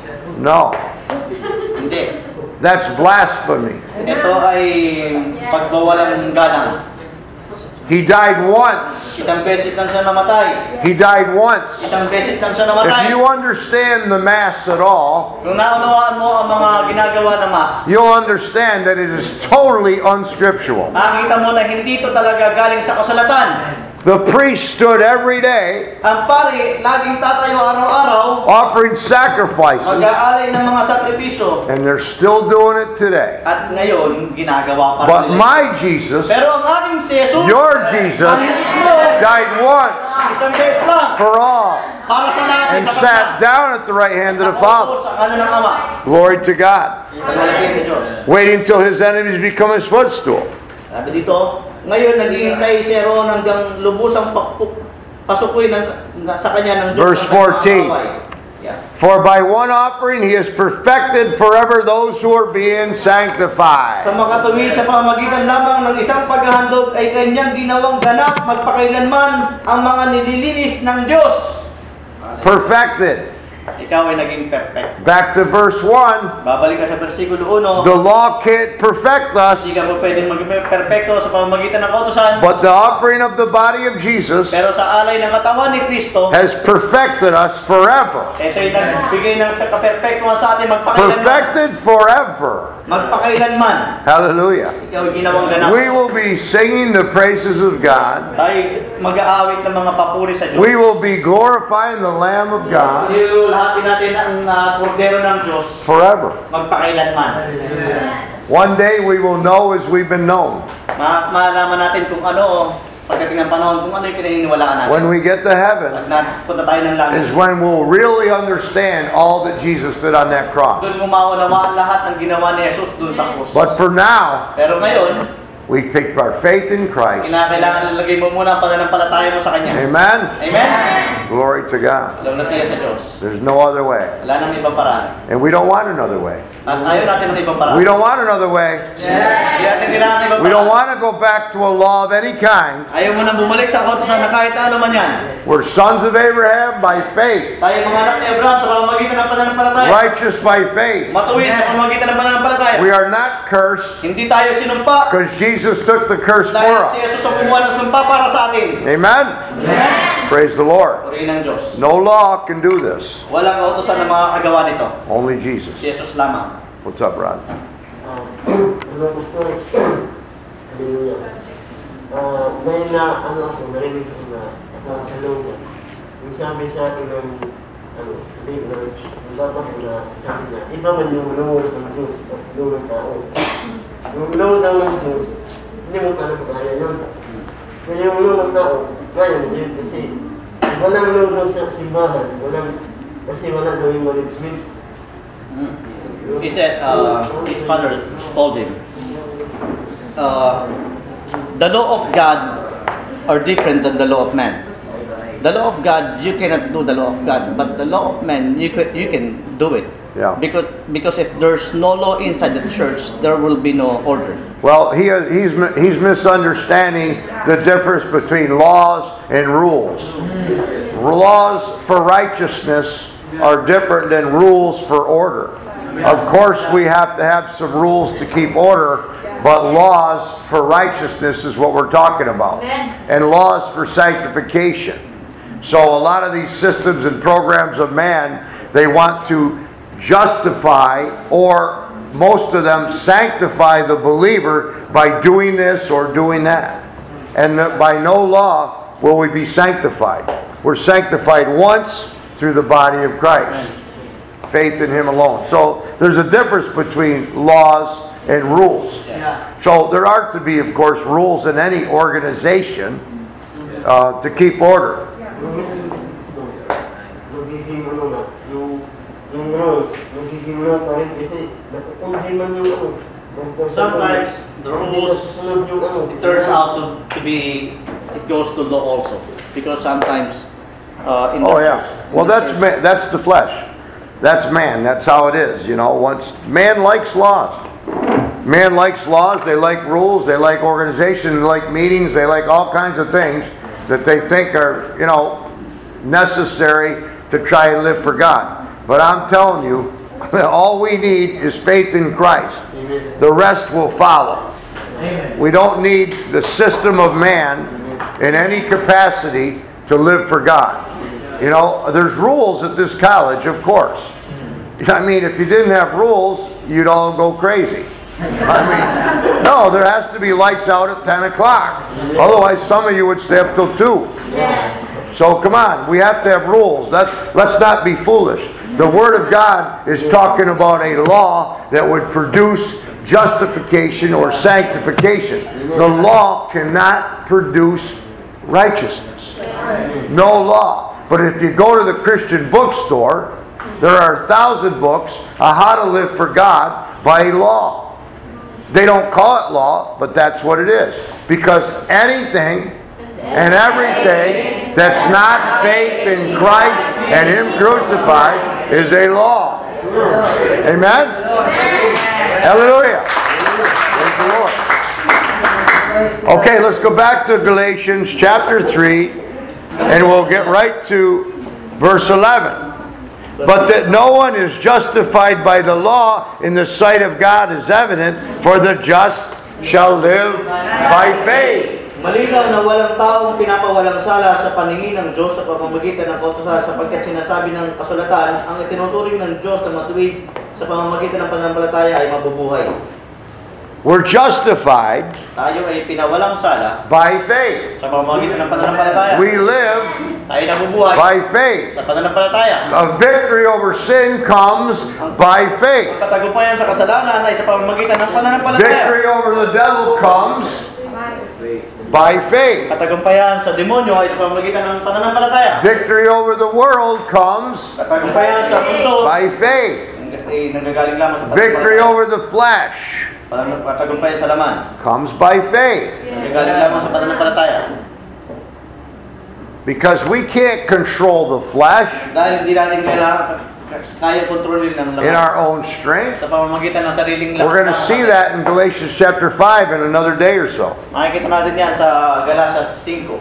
[SPEAKER 1] No,
[SPEAKER 2] Hindi.
[SPEAKER 1] that's blasphemy.
[SPEAKER 2] Ito ay pagbawalang ganang.
[SPEAKER 1] He died once.
[SPEAKER 2] Isang beses lang siya namatay.
[SPEAKER 1] He died once.
[SPEAKER 2] Isang beses lang siya
[SPEAKER 1] If
[SPEAKER 2] namatay.
[SPEAKER 1] you understand the Mass at all,
[SPEAKER 2] Kung naunawaan mo ang mga ginagawa na mas,
[SPEAKER 1] you'll understand that it is totally unscriptural.
[SPEAKER 2] makikita mo na hindi ito talaga galing sa kasulatan.
[SPEAKER 1] The priest stood every day
[SPEAKER 2] Ang pari, laging tatayo araw-araw,
[SPEAKER 1] offering sacrifices,
[SPEAKER 2] mag-aalay ng mga sakripisyo.
[SPEAKER 1] and they're still doing it today.
[SPEAKER 2] At ngayon, ginagawa pa rin
[SPEAKER 1] But
[SPEAKER 2] nila.
[SPEAKER 1] my Jesus,
[SPEAKER 2] Pero ang aking si Jesus,
[SPEAKER 1] your Jesus,
[SPEAKER 2] ang Jesus mo,
[SPEAKER 1] died once
[SPEAKER 2] isang beses lang,
[SPEAKER 1] for all
[SPEAKER 2] para sa lahat
[SPEAKER 1] and
[SPEAKER 2] ay sapat
[SPEAKER 1] sat
[SPEAKER 2] na.
[SPEAKER 1] down at the right hand of the
[SPEAKER 2] Nakaupo
[SPEAKER 1] Father.
[SPEAKER 2] sa kanan ng Ama.
[SPEAKER 1] Glory to God.
[SPEAKER 2] Paglalagay sa Diyos.
[SPEAKER 1] Waiting till his enemies become his footstool.
[SPEAKER 2] Sabi dito, ngayon naghihintay si Aaron hanggang lubusang pasukoy sa kanya ng Diyos.
[SPEAKER 1] Verse
[SPEAKER 2] ang kanyang
[SPEAKER 1] 14.
[SPEAKER 2] mga kaway. Yeah.
[SPEAKER 1] For by one offering he has perfected forever those who are being sanctified.
[SPEAKER 2] Sa makatuwid sa pamamagitan lamang ng isang paghahandog ay kanyang ginawang ganap magpakailanman ang mga nililinis ng Diyos.
[SPEAKER 1] Perfected.
[SPEAKER 2] Ikaw ay naging perfect.
[SPEAKER 1] Back to verse 1.
[SPEAKER 2] Babalik ka sa versikulo 1.
[SPEAKER 1] The law can't perfect us,
[SPEAKER 2] Hindi ka po pwedeng maging perfecto sa pamamagitan ng kautusan.
[SPEAKER 1] but the offering of the body of Jesus
[SPEAKER 2] Pero sa alay ng katawan ni Kristo,
[SPEAKER 1] has perfected us forever.
[SPEAKER 2] ito ay nagbigay ng perfectuhan sa atin magpakailanman.
[SPEAKER 1] Perfected forever.
[SPEAKER 2] Magpakailanman.
[SPEAKER 1] Hallelujah.
[SPEAKER 2] Ikaw ay ginawang ganap.
[SPEAKER 1] We will be singing the praises of God.
[SPEAKER 2] Tayo mag-aawit ng mga papuri sa Diyos.
[SPEAKER 1] We will be glorifying the Lamb of God
[SPEAKER 2] Lahatin natin ang kordero ng Diyos
[SPEAKER 1] forever.
[SPEAKER 2] magpakailanman.
[SPEAKER 1] One day we will know as we've been known.
[SPEAKER 2] Malaman natin kung ano, pagdating ng panahon, kung ano yung pinaniniwalaan natin.
[SPEAKER 1] When we get to heaven
[SPEAKER 2] Punta tayo ng langit.
[SPEAKER 1] is when we'll really understand all that Jesus did on that cross.
[SPEAKER 2] Doon mo maunawaan lahat ng ginawa ni Jesus doon sa krus.
[SPEAKER 1] But for now,
[SPEAKER 2] Pero ngayon,
[SPEAKER 1] we pick our faith in Christ.
[SPEAKER 2] kinakailangan nalagay mo muna ang pananampalataya mo sa Kanya.
[SPEAKER 1] Amen?
[SPEAKER 2] Amen?
[SPEAKER 1] Glory to God.
[SPEAKER 2] Alam natin yan sa Diyos.
[SPEAKER 1] There's no other way.
[SPEAKER 2] Wala nang ibang paraan.
[SPEAKER 1] And we don't want another way.
[SPEAKER 2] At ayaw natin ng ibang paraan.
[SPEAKER 1] We don't want another way.
[SPEAKER 2] Hindi natin kailangan ng ibang
[SPEAKER 1] We don't
[SPEAKER 2] paraan.
[SPEAKER 1] want to go back to a law of any kind.
[SPEAKER 2] Ayaw mo nang bumalik sa kautusan na kahit ano man yan.
[SPEAKER 1] We're sons of Abraham by faith,
[SPEAKER 2] Tayo mga anak ni Abraham sa pamamagitan ng pananampalataya.
[SPEAKER 1] righteous by faith.
[SPEAKER 2] Matuwid sa pamamagitan ng pananampalataya.
[SPEAKER 1] We are not cursed
[SPEAKER 2] Hindi tayo sinumpa.
[SPEAKER 1] because Jesus took the curse for
[SPEAKER 2] Dahil si
[SPEAKER 1] us.
[SPEAKER 2] Jesus ang kumuha ng sumpa para sa atin.
[SPEAKER 1] Amen? Praise the Lord.
[SPEAKER 2] Purihin ng Diyos.
[SPEAKER 1] No law can do this.
[SPEAKER 2] Walang kautusan na makakagawa nito.
[SPEAKER 1] Only Jesus.
[SPEAKER 2] Si Jesus lamang.
[SPEAKER 1] What's up, Rod?
[SPEAKER 3] Hello, Pastor. Hallelujah. Ngayon na, narinig ko na sa loob. Yung sabi sa atin ng, David, dapat na sabi niya, iba man yung lumulat ng Diyos at lumulat ng tao. Yung lumulat ng Diyos, hindi mo talaga kaya yun. Kaya yung lumulat ng tao, kaya mo yun kasi walang lumulat sa simbahan, kasi wala daw yung management.
[SPEAKER 2] He said, his father told him, the law of God are different than the law of man. The law of God, you cannot do the law of God, but the law of man, you can do it.
[SPEAKER 1] Yeah.
[SPEAKER 2] Because if there's no law inside the church, there will be no order.
[SPEAKER 1] Well, he's misunderstanding the difference between laws and rules. Laws for righteousness are different than rules for order. Of course, we have to have some rules to keep order, but laws for righteousness is what we're talking about. And laws for sanctification. So a lot of these systems and programs of man, they want to justify, or most of them sanctify the believer by doing this or doing that. And by no law will we be sanctified. We're sanctified once through the body of Christ. Faith in Him alone. So there's a difference between laws and rules. So there are to be, of course, rules in any organization to keep order.
[SPEAKER 3] Magiging yung rules, magiging law pa rin kasi natutundi man yung
[SPEAKER 2] Sometimes the rules, it turns out to be, it goes to law also. Because sometimes in the church.
[SPEAKER 1] Well, that's the flesh. That's man. That's how it is. You know, once man likes laws. Man likes laws. They like rules. They like organization. They like meetings. They like all kinds of things that they think are, necessary to try and live for God. But I'm telling you, all we need is faith in Christ. The rest will follow. We don't need the system of man in any capacity to live for God. There's rules at this college, of course. I mean, if you didn't have rules, you'd all go crazy. No, there has to be lights out at 10 o'clock. Otherwise, some of you would stay up till 2. So come on, we have to have rules. Let's not be foolish. The Word of God is talking about a law that would produce justification or sanctification. The law cannot produce righteousness. No law. But if you go to the Christian bookstore, there are 1,000 books on how to live for God by law. They don't call it law, but that's what it is. Because anything and everything that's not faith in Christ and Him crucified is a law. Amen? Hallelujah. Praise the Lord. Okay, let's go back to Galatians chapter 3, and we'll get right to verse 11. But that no one is justified by the law in the sight of God is evident, for the just shall live by faith.
[SPEAKER 2] Malinaw na walang taong pinapawalang sala sa paningin ng Diyos sa pamamagitan ng kautusan, sapagkat sinasabi ng kasulatan, ang itinuturing ng Diyos na matuwid sa pamamagitan ng pananampalataya ay mabubuhay.
[SPEAKER 1] We're justified
[SPEAKER 2] Tayo ay pinawalang sala
[SPEAKER 1] by faith.
[SPEAKER 2] sa pamamagitan ng pananampalataya.
[SPEAKER 1] We live
[SPEAKER 2] Tayo nabubuhay
[SPEAKER 1] by faith.
[SPEAKER 2] sa pananampalataya.
[SPEAKER 1] A victory over sin comes by faith.
[SPEAKER 2] Ang katagumpayan sa kasalanan ay sa pamamagitan ng pananampalataya.
[SPEAKER 1] Victory over the devil comes by faith.
[SPEAKER 2] Katagumpayan sa demonyo ay sa pamamagitan ng pananampalataya.
[SPEAKER 1] Victory over the world comes
[SPEAKER 2] Katagumpayan sa mundo
[SPEAKER 1] by faith.
[SPEAKER 2] ay nanggagaling lamang sa
[SPEAKER 1] Victory
[SPEAKER 2] pananampalataya.
[SPEAKER 1] over the flesh
[SPEAKER 2] Katagumpayan sa laman
[SPEAKER 1] comes by faith.
[SPEAKER 2] nanggagaling lamang sa pananampalataya.
[SPEAKER 1] Because we can't control the flesh
[SPEAKER 2] Dahil hindi natin kaya kontrolin ng
[SPEAKER 1] in
[SPEAKER 2] laman
[SPEAKER 1] our own strength.
[SPEAKER 2] sa pamamagitan ng sariling lakas.
[SPEAKER 1] We're going to see that in Galatians chapter 5 in another day or so.
[SPEAKER 2] Makikita natin yan sa Galatians 5.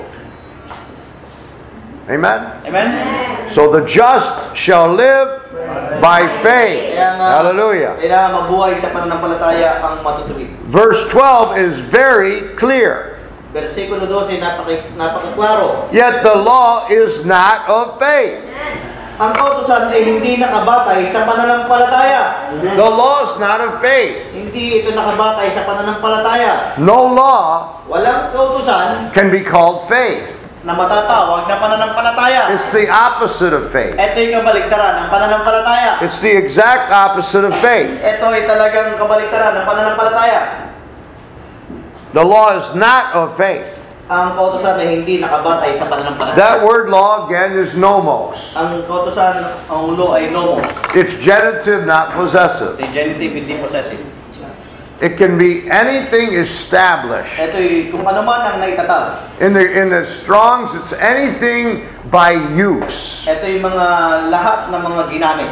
[SPEAKER 1] Amen?
[SPEAKER 2] Amen?
[SPEAKER 1] So the just shall live by faith.
[SPEAKER 2] Kaya nga,
[SPEAKER 1] Hallelujah.
[SPEAKER 2] kailangan mabuhay sa pananampalataya ang matutuwid.
[SPEAKER 1] Verse 12 is very clear.
[SPEAKER 2] Versikulo 12, napakaklaro.
[SPEAKER 1] Yet the law is not of faith.
[SPEAKER 2] Ang kautusan ay hindi nakabatay sa pananampalataya.
[SPEAKER 1] The law is not of faith.
[SPEAKER 2] Hindi ito nakabatay sa pananampalataya.
[SPEAKER 1] No law
[SPEAKER 2] Walang kautusan
[SPEAKER 1] can be called faith.
[SPEAKER 2] na matatawag na pananampalataya.
[SPEAKER 1] It's the opposite of faith.
[SPEAKER 2] Ito yung kabaliktaran ng pananampalataya.
[SPEAKER 1] It's the exact opposite of faith.
[SPEAKER 2] Ito ay talagang kabaliktaran ng pananampalataya.
[SPEAKER 1] The law is not of faith.
[SPEAKER 2] Ang kautusan ay hindi nakabatay sa pananampalataya.
[SPEAKER 1] That word law again is nomos.
[SPEAKER 2] Ang kautusan, ang ulo ay nomos.
[SPEAKER 1] It's genitive, not possessive.
[SPEAKER 2] The genitive, hindi possessive.
[SPEAKER 1] It can be anything established.
[SPEAKER 2] Ito ay kung ano man ang naitatag.
[SPEAKER 1] In the Strong's, it's anything by use.
[SPEAKER 2] Ito yung mga lahat ng mga ginamit.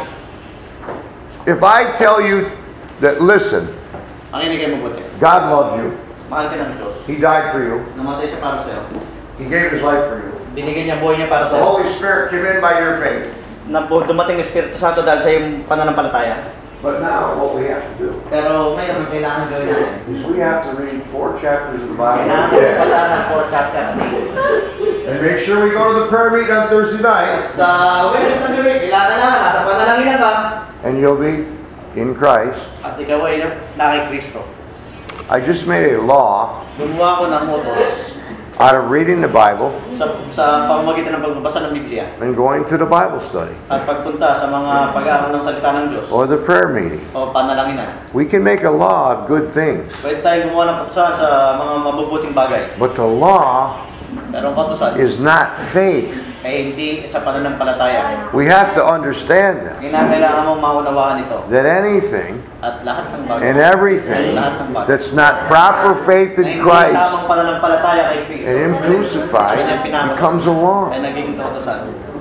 [SPEAKER 1] If I tell you that, listen,
[SPEAKER 2] Ang hindi kayo mabuti.
[SPEAKER 1] God loved you.
[SPEAKER 2] Mahal ka ng Diyos.
[SPEAKER 1] He died for you.
[SPEAKER 2] Namatay siya para sa'yo.
[SPEAKER 1] He gave His life for you.
[SPEAKER 2] Binigyan niya buhay niya para
[SPEAKER 1] The
[SPEAKER 2] sa'yo.
[SPEAKER 1] Holy Spirit came in by your faith.
[SPEAKER 2] Na dumating ang Espiritu Santo dahil sa iyong pananampalataya.
[SPEAKER 1] But now, what we have to do
[SPEAKER 2] Pero ngayon, kailangan gawin natin.
[SPEAKER 1] is we have to read 4 chapters of the Bible
[SPEAKER 2] Kailangan basahan ng 4 chapter.
[SPEAKER 1] and make sure we go to the prayer meeting on Thursday night,
[SPEAKER 2] Sa Wednesday na gawin, kailangan na, nasa panalangin ka.
[SPEAKER 1] and you'll be in Christ.
[SPEAKER 2] At ikaw ay na kay Kristo.
[SPEAKER 1] I just made a law
[SPEAKER 2] Gumawa ko ng utos
[SPEAKER 1] out of reading the Bible
[SPEAKER 2] sa pamamagitan ng pagbabasa ng Biblia
[SPEAKER 1] and going to the Bible study
[SPEAKER 2] at pagpunta sa mga pag-aaral ng salita ng Diyos
[SPEAKER 1] or the prayer meeting.
[SPEAKER 2] o panalanginan.
[SPEAKER 1] We can make a law of good things,
[SPEAKER 2] Pwede tayong gumawa ng kautusan sa mga mabubuting bagay.
[SPEAKER 1] but the law
[SPEAKER 2] Pero ang kautusan
[SPEAKER 1] is not faith.
[SPEAKER 2] ay hindi sa pananampalataya.
[SPEAKER 1] We have to understand that,
[SPEAKER 2] Kailangan mo maunawaan ito.
[SPEAKER 1] that anything
[SPEAKER 2] At lahat ng bagay,
[SPEAKER 1] and everything
[SPEAKER 2] lahat ng bagay
[SPEAKER 1] that's not proper faith
[SPEAKER 2] na
[SPEAKER 1] in
[SPEAKER 2] hindi
[SPEAKER 1] Christ
[SPEAKER 2] tamang pananampalataya kay Kristo
[SPEAKER 1] and Him crucified becomes a law.
[SPEAKER 2] ay naging kautusan.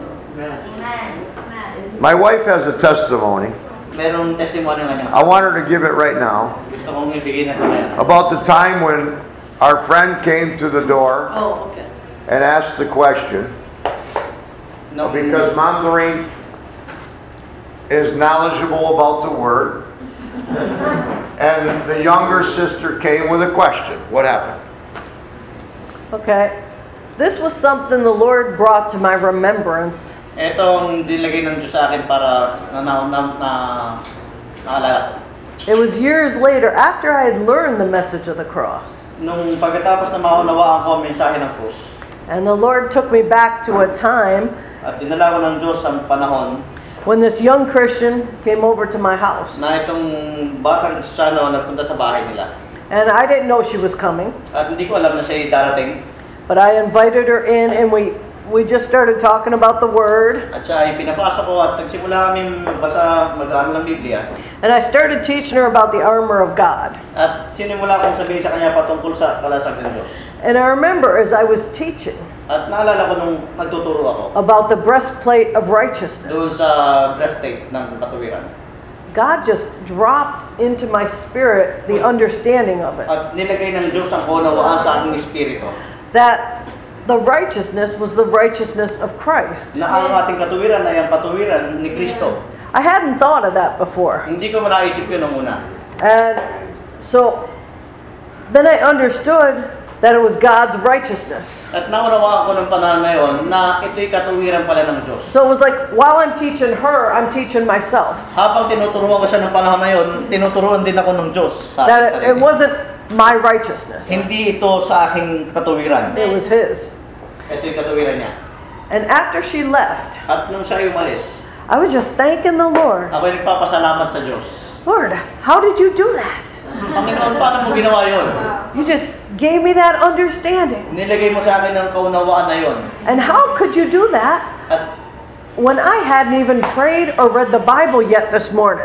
[SPEAKER 1] My wife has a testimony.
[SPEAKER 2] Merong testimony nga niya.
[SPEAKER 1] I want her to give it right now
[SPEAKER 2] Gusto kong ibigay na ito ngayon.
[SPEAKER 1] about the time when our friend came to the door
[SPEAKER 2] Oh, okay.
[SPEAKER 1] and asked the question.
[SPEAKER 2] No,
[SPEAKER 1] Because Mom Lorraine is knowledgeable about the Word, and the younger sister came with a question. What happened?
[SPEAKER 4] Okay. This was something the Lord brought to my remembrance.
[SPEAKER 2] Etong dilagay ng Diyos sa akin para naalala.
[SPEAKER 4] It was years later, after I had learned the message of the cross.
[SPEAKER 2] Nung pagkatapos na maunawaan ko ang mensahe ng krus,
[SPEAKER 4] And the Lord took me back to a time
[SPEAKER 2] at dinala ko ng Diyos ang panahon
[SPEAKER 4] when this young Christian came over to my house.
[SPEAKER 2] na itong batang Kristiyano nagpunta sa bahay nila.
[SPEAKER 4] And I didn't know she was coming,
[SPEAKER 2] At hindi ko alam na siya ay darating.
[SPEAKER 4] but I invited her in and we just started talking about the Word.
[SPEAKER 2] At siya ay pinapasok ko at nagsimula kami mag-aaral ng Biblia.
[SPEAKER 4] And I started teaching her about the armor of God.
[SPEAKER 2] At sinimula kong sabihin sa kanya patungkol sa kalasag ng Diyos.
[SPEAKER 4] And I remember as I was teaching,
[SPEAKER 2] At naalala ko nung nagtuturo ako
[SPEAKER 4] about the breastplate of righteousness.
[SPEAKER 2] doon sa breastplate ng katuwiran.
[SPEAKER 4] God just dropped into my spirit the understanding of it.
[SPEAKER 2] At nilagay ng Diyos ang kaunawaan sa aking espiritu
[SPEAKER 4] That the righteousness was the righteousness of Christ.
[SPEAKER 2] na ang ating katuwiran ay ang katuwiran ni Kristo.
[SPEAKER 4] I hadn't thought of that before.
[SPEAKER 2] Hindi ko naisip yun nung una.
[SPEAKER 4] And so then I understood that it was God's righteousness.
[SPEAKER 2] At naunawaan ko ng panahon na yun na ito'y katuwiran pala ng Diyos.
[SPEAKER 4] So it was like while I'm teaching her, I'm teaching myself.
[SPEAKER 2] Habang tinuturuan ko siya ng panahon na yun, tinuturuan din ako ng Diyos sa aking
[SPEAKER 4] That it
[SPEAKER 2] sarili.
[SPEAKER 4] wasn't my righteousness.
[SPEAKER 2] Hindi ito sa aking katuwiran.
[SPEAKER 4] It was His.
[SPEAKER 2] Ito'y katuwiran niya.
[SPEAKER 4] And after she left,
[SPEAKER 2] At nung siya ay umalis,
[SPEAKER 4] I was just thanking the Lord.
[SPEAKER 2] ako'y nagpapasalamat sa Diyos.
[SPEAKER 4] Lord, how did you do that?
[SPEAKER 2] Panginoon, paano mo ginawa yun?
[SPEAKER 4] You just gave me that understanding.
[SPEAKER 2] Nilagay mo sa akin ng kaunawaan na yun.
[SPEAKER 4] And how could you do that
[SPEAKER 2] At
[SPEAKER 4] when I hadn't even prayed or read the Bible yet this morning?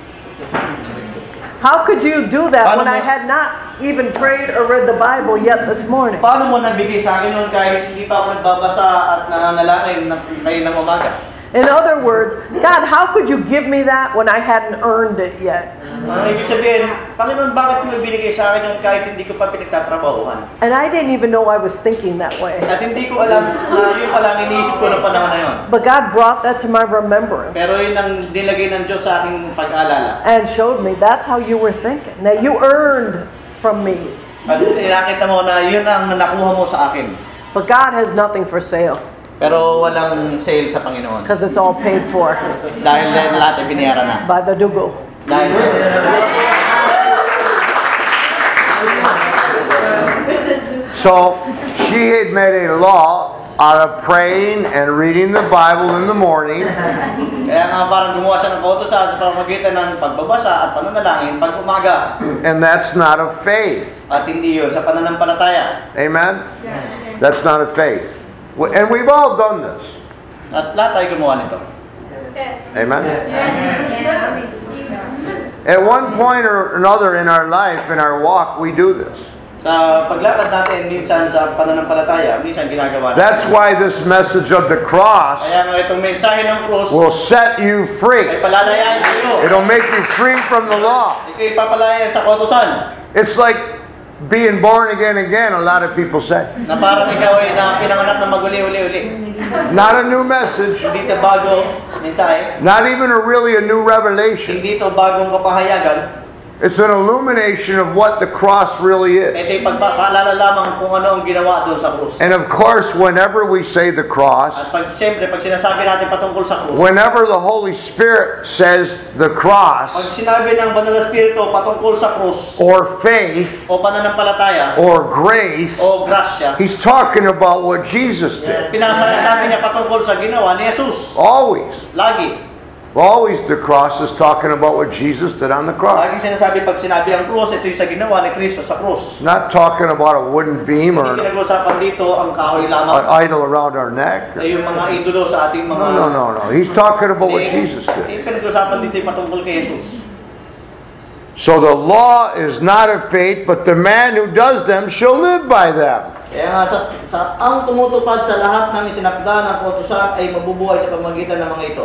[SPEAKER 4] How could you do that when I had not even prayed or read the Bible yet this morning?
[SPEAKER 2] paano mo nabigay sa akin nun kahit hindi pa ako nagbabasa at nananalangin kayo ng umaga?
[SPEAKER 4] In other words, God, how could you give me that when I hadn't earned it yet?
[SPEAKER 2] Ang ibig sabihin, Panginoon, bakit mo ibinigay sa akin yun kahit hindi ko pa pinagtatrabahuhan?
[SPEAKER 4] And I didn't even know I was thinking that way.
[SPEAKER 2] At hindi ko alam na yun pala ang iniisip ko ng panahon na yun.
[SPEAKER 4] But God brought that to my remembrance
[SPEAKER 2] Pero yun ang nilagay ng Diyos sa aking pag-alala.
[SPEAKER 4] and showed me that's how you were thinking. That you earned from me.
[SPEAKER 2] At nakita mo na yun ang nakuha mo sa akin.
[SPEAKER 4] But God has nothing for sale
[SPEAKER 2] Pero walang sale sa Panginoon.
[SPEAKER 4] because it's all paid for
[SPEAKER 2] Dahil lahat ay binayaran na.
[SPEAKER 4] by the dugo.
[SPEAKER 2] Dahil sa
[SPEAKER 1] So she had made a law out of praying and reading the Bible in the morning,
[SPEAKER 2] Kaya nga parang gumawa siya ng kautusan sa pamamagitan ng pagbabasa at pananalangin pag umaga.
[SPEAKER 1] and that's not of faith.
[SPEAKER 2] At hindi yun sa pananampalataya.
[SPEAKER 1] Amen? That's not of faith. And we've all done this.
[SPEAKER 2] At lahat tayo gumawa nito.
[SPEAKER 1] Amen? At one point or another in our life, in our walk, we do this.
[SPEAKER 2] Sa paglakad natin, minsan sa pananampalataya, minsan ginagawa natin.
[SPEAKER 1] That's why this message of the cross
[SPEAKER 2] Kaya nga itong mensahe ng krus
[SPEAKER 1] will set you
[SPEAKER 2] ay
[SPEAKER 1] free.
[SPEAKER 2] palalayain kayo.
[SPEAKER 1] It'll make you free from the law.
[SPEAKER 2] Ikaw ipapalayan sa kautusan.
[SPEAKER 1] It's like being born again, a lot of people say.
[SPEAKER 2] Na parang ikaw ay na pinanganak na maguli-uli-uli.
[SPEAKER 1] Not a new message,
[SPEAKER 2] Hindi ito bago mensahe.
[SPEAKER 1] not even really a new revelation.
[SPEAKER 2] Hindi ito bagong kapahayagan.
[SPEAKER 1] It's an illumination of what the cross really is.
[SPEAKER 2] Ito yung pagpapaalala lamang kung ano ang ginawa doon sa krus.
[SPEAKER 1] And of course, whenever we say the cross,
[SPEAKER 2] At siyempre, pag sinasabi natin patungkol sa krus,
[SPEAKER 1] whenever the Holy Spirit says the
[SPEAKER 2] pag
[SPEAKER 1] cross,
[SPEAKER 2] sinabi ng Banal na Espiritu patungkol sa krus,
[SPEAKER 1] or faith,
[SPEAKER 2] o pananampalataya,
[SPEAKER 1] or grace,
[SPEAKER 2] o grasya,
[SPEAKER 1] he's talking about what Jesus did.
[SPEAKER 2] pinasasabi niya patungkol sa ginawa ni Jesus.
[SPEAKER 1] Always.
[SPEAKER 2] Lagi.
[SPEAKER 1] Always the cross is talking about what Jesus did on the cross.
[SPEAKER 2] Lagi sinasabi pag sinabi ang krus, ito yung sa ginawa ni Kristo sa krus.
[SPEAKER 1] Not talking about a wooden beam
[SPEAKER 2] Hindi
[SPEAKER 1] or an
[SPEAKER 2] pinag-usapan dito ang kahoy lamang.
[SPEAKER 1] idol around our neck.
[SPEAKER 2] Ay yung mga idolo sa ating mga...
[SPEAKER 1] No. He's talking about what Jesus did.
[SPEAKER 2] Hindi pinag-usapan dito yung patungkol kay Jesus.
[SPEAKER 1] So the law is not of faith, but the man who does them shall live by them.
[SPEAKER 2] Kaya nga ang tumutupad sa lahat ng itinakda ng kautusan ay mabubuhay sa pamamagitan ng mga ito.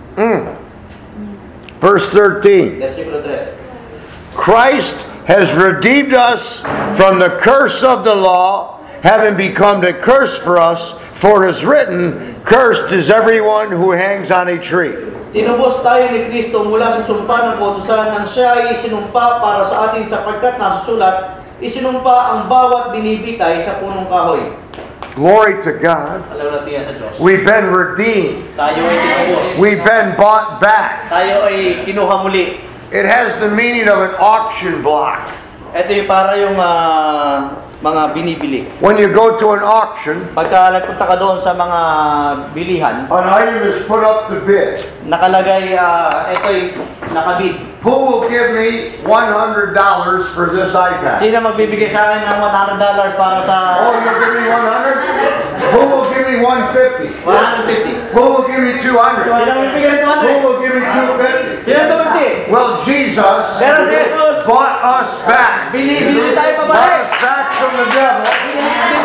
[SPEAKER 1] Verse 13.
[SPEAKER 2] Versikulo 13.
[SPEAKER 1] Christ has redeemed us from the curse of the law, having become the curse for us, for it is written, cursed is everyone who hangs on a tree.
[SPEAKER 2] Tinubos tayo ni Kristo mula sa sumpa ng kautusan nang siya ay isinumpa para sa atin sapagkat nasusulat, isinumpa ang bawat binibitay sa punong kahoy.
[SPEAKER 1] Glory to God.
[SPEAKER 2] Alaw natin yan sa Diyos.
[SPEAKER 1] We've been redeemed.
[SPEAKER 2] Tayo ay tinubos.
[SPEAKER 1] We've been bought back.
[SPEAKER 2] Tayo ay kinuha muli.
[SPEAKER 1] It has the meaning of an auction block.
[SPEAKER 2] Ito yung para yung mga binibili.
[SPEAKER 1] When you go to an auction,
[SPEAKER 2] Pagka nagpunta ka doon sa mga bilihan,
[SPEAKER 1] an item is put up to bid.
[SPEAKER 2] nakalagay, ito'y nakabid.
[SPEAKER 1] Who will give me $100 for this iPad?
[SPEAKER 2] Sino magbibigay sa akin ng $100 para sa
[SPEAKER 1] Oh, you'll give me 100? Who will give me 150?
[SPEAKER 2] 150?
[SPEAKER 1] Who will give me 200?
[SPEAKER 2] Sino magbibigay ng
[SPEAKER 1] Who
[SPEAKER 2] 200?
[SPEAKER 1] will give me 250?
[SPEAKER 2] Sino 250?
[SPEAKER 1] Well, Jesus
[SPEAKER 2] Pero si Jesus,
[SPEAKER 1] bought us back.
[SPEAKER 2] bili tayo
[SPEAKER 1] Bought
[SPEAKER 2] pabalik.
[SPEAKER 1] us back from the devil.
[SPEAKER 2] Bili tayo
[SPEAKER 1] He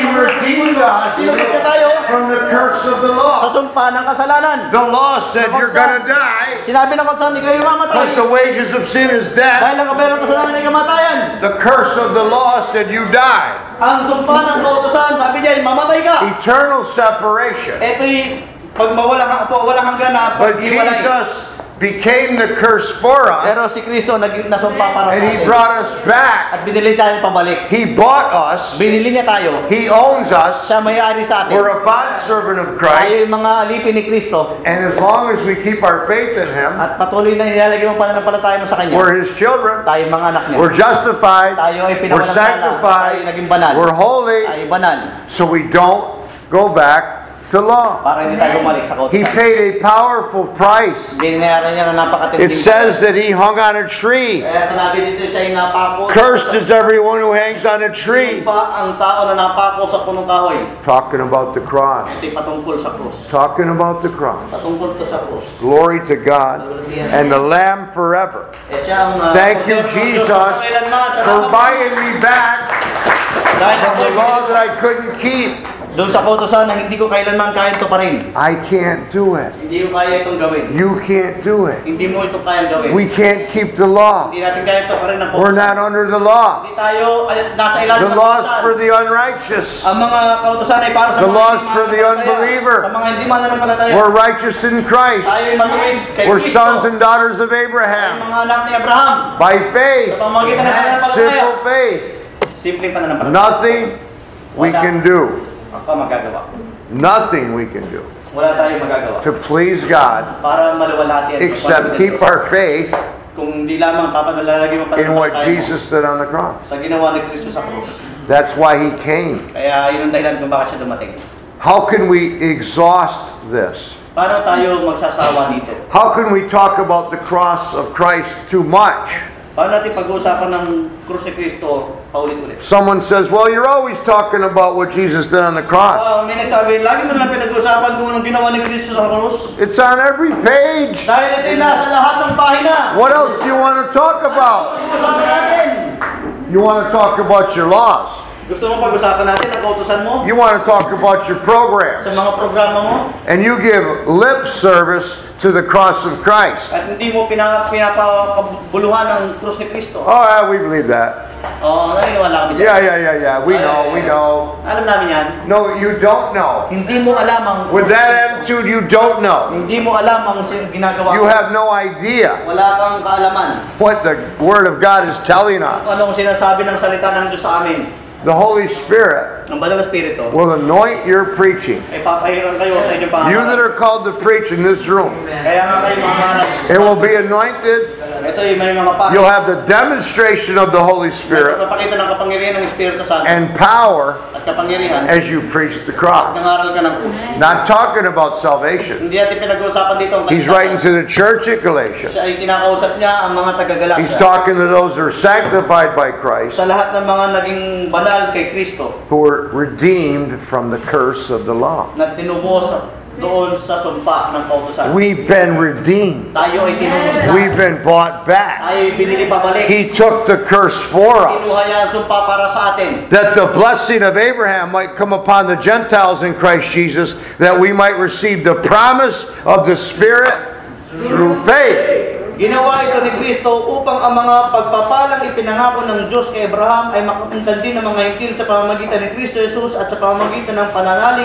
[SPEAKER 1] redeemed us
[SPEAKER 2] Sinugod niya tayo
[SPEAKER 1] from the curse of the
[SPEAKER 2] sa
[SPEAKER 1] law.
[SPEAKER 2] sumpa ng kasalanan.
[SPEAKER 1] The law said you're gonna die
[SPEAKER 2] Sinabi ng kautusan, hindi kayo mamatay.
[SPEAKER 1] because the wages of sin is death.
[SPEAKER 2] Dahil ang kabayran ng kasalanan ay kamatayan.
[SPEAKER 1] The curse of the law said you die.
[SPEAKER 2] Ang sumpa ng kautusan, sabi niya, mamatay ka.
[SPEAKER 1] Eternal separation.
[SPEAKER 2] Ito'y pag walang hanggan na
[SPEAKER 1] But
[SPEAKER 2] paghiwalay.
[SPEAKER 1] Jesus became the curse for us,
[SPEAKER 2] Pero si Kristo nasumpa para sa
[SPEAKER 1] and He
[SPEAKER 2] atin.
[SPEAKER 1] brought us back.
[SPEAKER 2] At binili tayo pabalik.
[SPEAKER 1] He bought us.
[SPEAKER 2] Binili niya tayo.
[SPEAKER 1] He owns us.
[SPEAKER 2] Siya may-ari sa atin.
[SPEAKER 1] We're a bondservant of
[SPEAKER 2] Tayo
[SPEAKER 1] Christ.
[SPEAKER 2] yung mga alipin ni Kristo.
[SPEAKER 1] And as long as we keep our faith in Him,
[SPEAKER 2] At patuloy na nilalagay mo pananampalataya mo sa Kanya.
[SPEAKER 1] we're His children.
[SPEAKER 2] Tayo mga anak niya.
[SPEAKER 1] We're justified.
[SPEAKER 2] Tayo ay
[SPEAKER 1] We're
[SPEAKER 2] pinawalansala. Tayo
[SPEAKER 1] sanctified.
[SPEAKER 2] naging banal.
[SPEAKER 1] We're holy.
[SPEAKER 2] Tayo banal.
[SPEAKER 1] So we don't go back to law.
[SPEAKER 2] Para hindi tayo bumalik sa
[SPEAKER 1] He
[SPEAKER 2] kautusan.
[SPEAKER 1] paid a powerful price.
[SPEAKER 2] Binayaran niya na napakatinding.
[SPEAKER 1] It says that He hung on a tree.
[SPEAKER 2] Kaya sinabi dito siya yung napako.
[SPEAKER 1] Cursed is everyone who hangs on a tree.
[SPEAKER 2] Sino pa ang tao na napako sa punong kahoy?
[SPEAKER 1] Talking about the cross.
[SPEAKER 2] Ito'y patungkol sa krus.
[SPEAKER 1] Talking about the cross.
[SPEAKER 2] Patungkol to sa krus.
[SPEAKER 1] Glory to God and the Lamb forever.
[SPEAKER 2] Siya ang
[SPEAKER 1] Thank you, Jesus, for buying me back
[SPEAKER 2] dahil sa
[SPEAKER 1] from the law that I couldn't keep.
[SPEAKER 2] doon sa kautusan na hindi ko kailanman kaya ito pa rin.
[SPEAKER 1] I can't do it.
[SPEAKER 2] Hindi ko kaya itong gawin.
[SPEAKER 1] You can't do it.
[SPEAKER 2] Hindi mo ito kayang gawin.
[SPEAKER 1] We can't keep the law.
[SPEAKER 2] Hindi natin kaya ito pa rin ang
[SPEAKER 1] We're
[SPEAKER 2] kautusan.
[SPEAKER 1] not under the law.
[SPEAKER 2] Hindi tayo nasa ilalim
[SPEAKER 1] The
[SPEAKER 2] ng
[SPEAKER 1] law's
[SPEAKER 2] kautusan.
[SPEAKER 1] for the unrighteous.
[SPEAKER 2] Ang mga kautusan ay para sa
[SPEAKER 1] The
[SPEAKER 2] mga
[SPEAKER 1] law's
[SPEAKER 2] hindi
[SPEAKER 1] for the
[SPEAKER 2] mananampalataya.
[SPEAKER 1] unbeliever.
[SPEAKER 2] Sa mga hindi mananampalataya.
[SPEAKER 1] We're righteous in Christ.
[SPEAKER 2] Tayo ay matuwid kay
[SPEAKER 1] We're
[SPEAKER 2] Kristo.
[SPEAKER 1] sons and daughters of
[SPEAKER 2] Tayo
[SPEAKER 1] Abraham.
[SPEAKER 2] mga anak ni Abraham.
[SPEAKER 1] By faith.
[SPEAKER 2] Sa pamamagitan ng pananampalataya.
[SPEAKER 1] Simple faith.
[SPEAKER 2] Simpleng pananampalataya.
[SPEAKER 1] Nothing we can do.
[SPEAKER 2] Ang pa magagawa.
[SPEAKER 1] Nothing we can do
[SPEAKER 2] Wala tayong magagawa.
[SPEAKER 1] to please God
[SPEAKER 2] Para maluwalhati at
[SPEAKER 1] except keep our faith
[SPEAKER 2] kung hindi lamang papadalagay mo
[SPEAKER 1] in what
[SPEAKER 2] pananampalataya mo
[SPEAKER 1] Jesus did on the cross.
[SPEAKER 2] sa ginawa ni Kristo sa krus.
[SPEAKER 1] That's why He came.
[SPEAKER 2] Kaya yun ang dahilan kung bakit siya dumating.
[SPEAKER 1] How can we exhaust this?
[SPEAKER 2] Paano tayo magsasawa dito?
[SPEAKER 1] How can we talk about the cross of Christ too much?
[SPEAKER 2] Paano natin pag-uusapan ng krus ni Kristo paulit-ulit?
[SPEAKER 1] Someone says, well, you're always talking about what Jesus did on the cross.
[SPEAKER 2] May nagsabi, lagi mo na lang pinag-uusapan kung anong ginawa ni Kristo sa krus.
[SPEAKER 1] It's on every page.
[SPEAKER 2] Dahil ito'y nasa lahat ng pahina.
[SPEAKER 1] What else do you want to talk about?
[SPEAKER 2] Pag-uusapan natin.
[SPEAKER 1] You want to talk about your laws.
[SPEAKER 2] Gusto mo pag-usapan natin ang kautusan mo?
[SPEAKER 1] You want to talk about your programs.
[SPEAKER 2] Sa mga programa mo?
[SPEAKER 1] And you give lip service to the cross of Christ.
[SPEAKER 2] At hindi mo pinapabuluhan ng krus ni Kristo.
[SPEAKER 1] Oh, yeah, we believe that.
[SPEAKER 2] Oo, naniniwala kami dyan.
[SPEAKER 1] Yeah. We know.
[SPEAKER 2] Alam namin yan.
[SPEAKER 1] No, you don't know.
[SPEAKER 2] Hindi mo alam ang
[SPEAKER 1] With that attitude, you don't know.
[SPEAKER 2] Hindi mo alam ang ginagawa
[SPEAKER 1] You
[SPEAKER 2] mo.
[SPEAKER 1] have no idea
[SPEAKER 2] Wala kang kaalaman.
[SPEAKER 1] what the Word of God is telling us.
[SPEAKER 2] Kung anong sinasabi ng salita ng Diyos sa amin.
[SPEAKER 1] The Holy Spirit
[SPEAKER 2] Ang banal na Espiritu
[SPEAKER 1] will anoint your preaching.
[SPEAKER 2] ay papahiran kayo sa inyong
[SPEAKER 1] You that
[SPEAKER 2] pangalan.
[SPEAKER 1] are called to preach in this room,
[SPEAKER 2] Kaya nga kayo mga harap.
[SPEAKER 1] it will be anointed.
[SPEAKER 2] Ito yung may mga pahit.
[SPEAKER 1] You'll have the demonstration of the Holy Spirit
[SPEAKER 2] Papakita ng kapangyarihan ng Espiritu Santo
[SPEAKER 1] and power
[SPEAKER 2] at kapangyarihan.
[SPEAKER 1] as you preach the cross.
[SPEAKER 2] Nangaral ka ng krus.
[SPEAKER 1] Not talking about salvation.
[SPEAKER 2] Hindi natin pinag-uusapan dito ang
[SPEAKER 1] He's writing to the church at Galatia.
[SPEAKER 2] Siya ay kinakausap niya ang mga
[SPEAKER 1] He's
[SPEAKER 2] taga-Galacia.
[SPEAKER 1] talking to those who are sanctified by Christ,
[SPEAKER 2] Sa lahat ng mga naging banal kay Kristo
[SPEAKER 1] who were redeemed from the curse of the law.
[SPEAKER 2] na tinubos doon sa sumpa ng kautusan.
[SPEAKER 1] We've been redeemed.
[SPEAKER 2] Tayo ay tinubos na.
[SPEAKER 1] We've been bought back.
[SPEAKER 2] Tayo ay binili pabalik.
[SPEAKER 1] He took the curse for us,
[SPEAKER 2] Kinuha niya ang sumpa para sa atin.
[SPEAKER 1] that the blessing of Abraham might come upon the Gentiles in Christ Jesus, that we might receive the promise of the Spirit through faith.
[SPEAKER 2] Ginawa ito ni Kristo upang ang mga pagpapalang ipinangako ng Diyos kay Abraham ay makapuntan din ng mga hintil sa pamamagitan ni Kristo Jesus at sa pamamagitan ng pananalig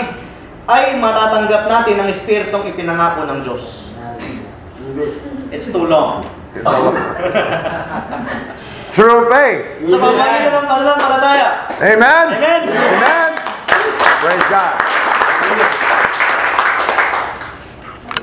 [SPEAKER 2] ay matatanggap natin ang Espiritong ipinangako ng Diyos. It's too long.
[SPEAKER 1] Through faith.
[SPEAKER 2] Sa pamamagitan ng pananampalataya.
[SPEAKER 1] Amen?
[SPEAKER 2] Amen.
[SPEAKER 1] Amen? Praise God.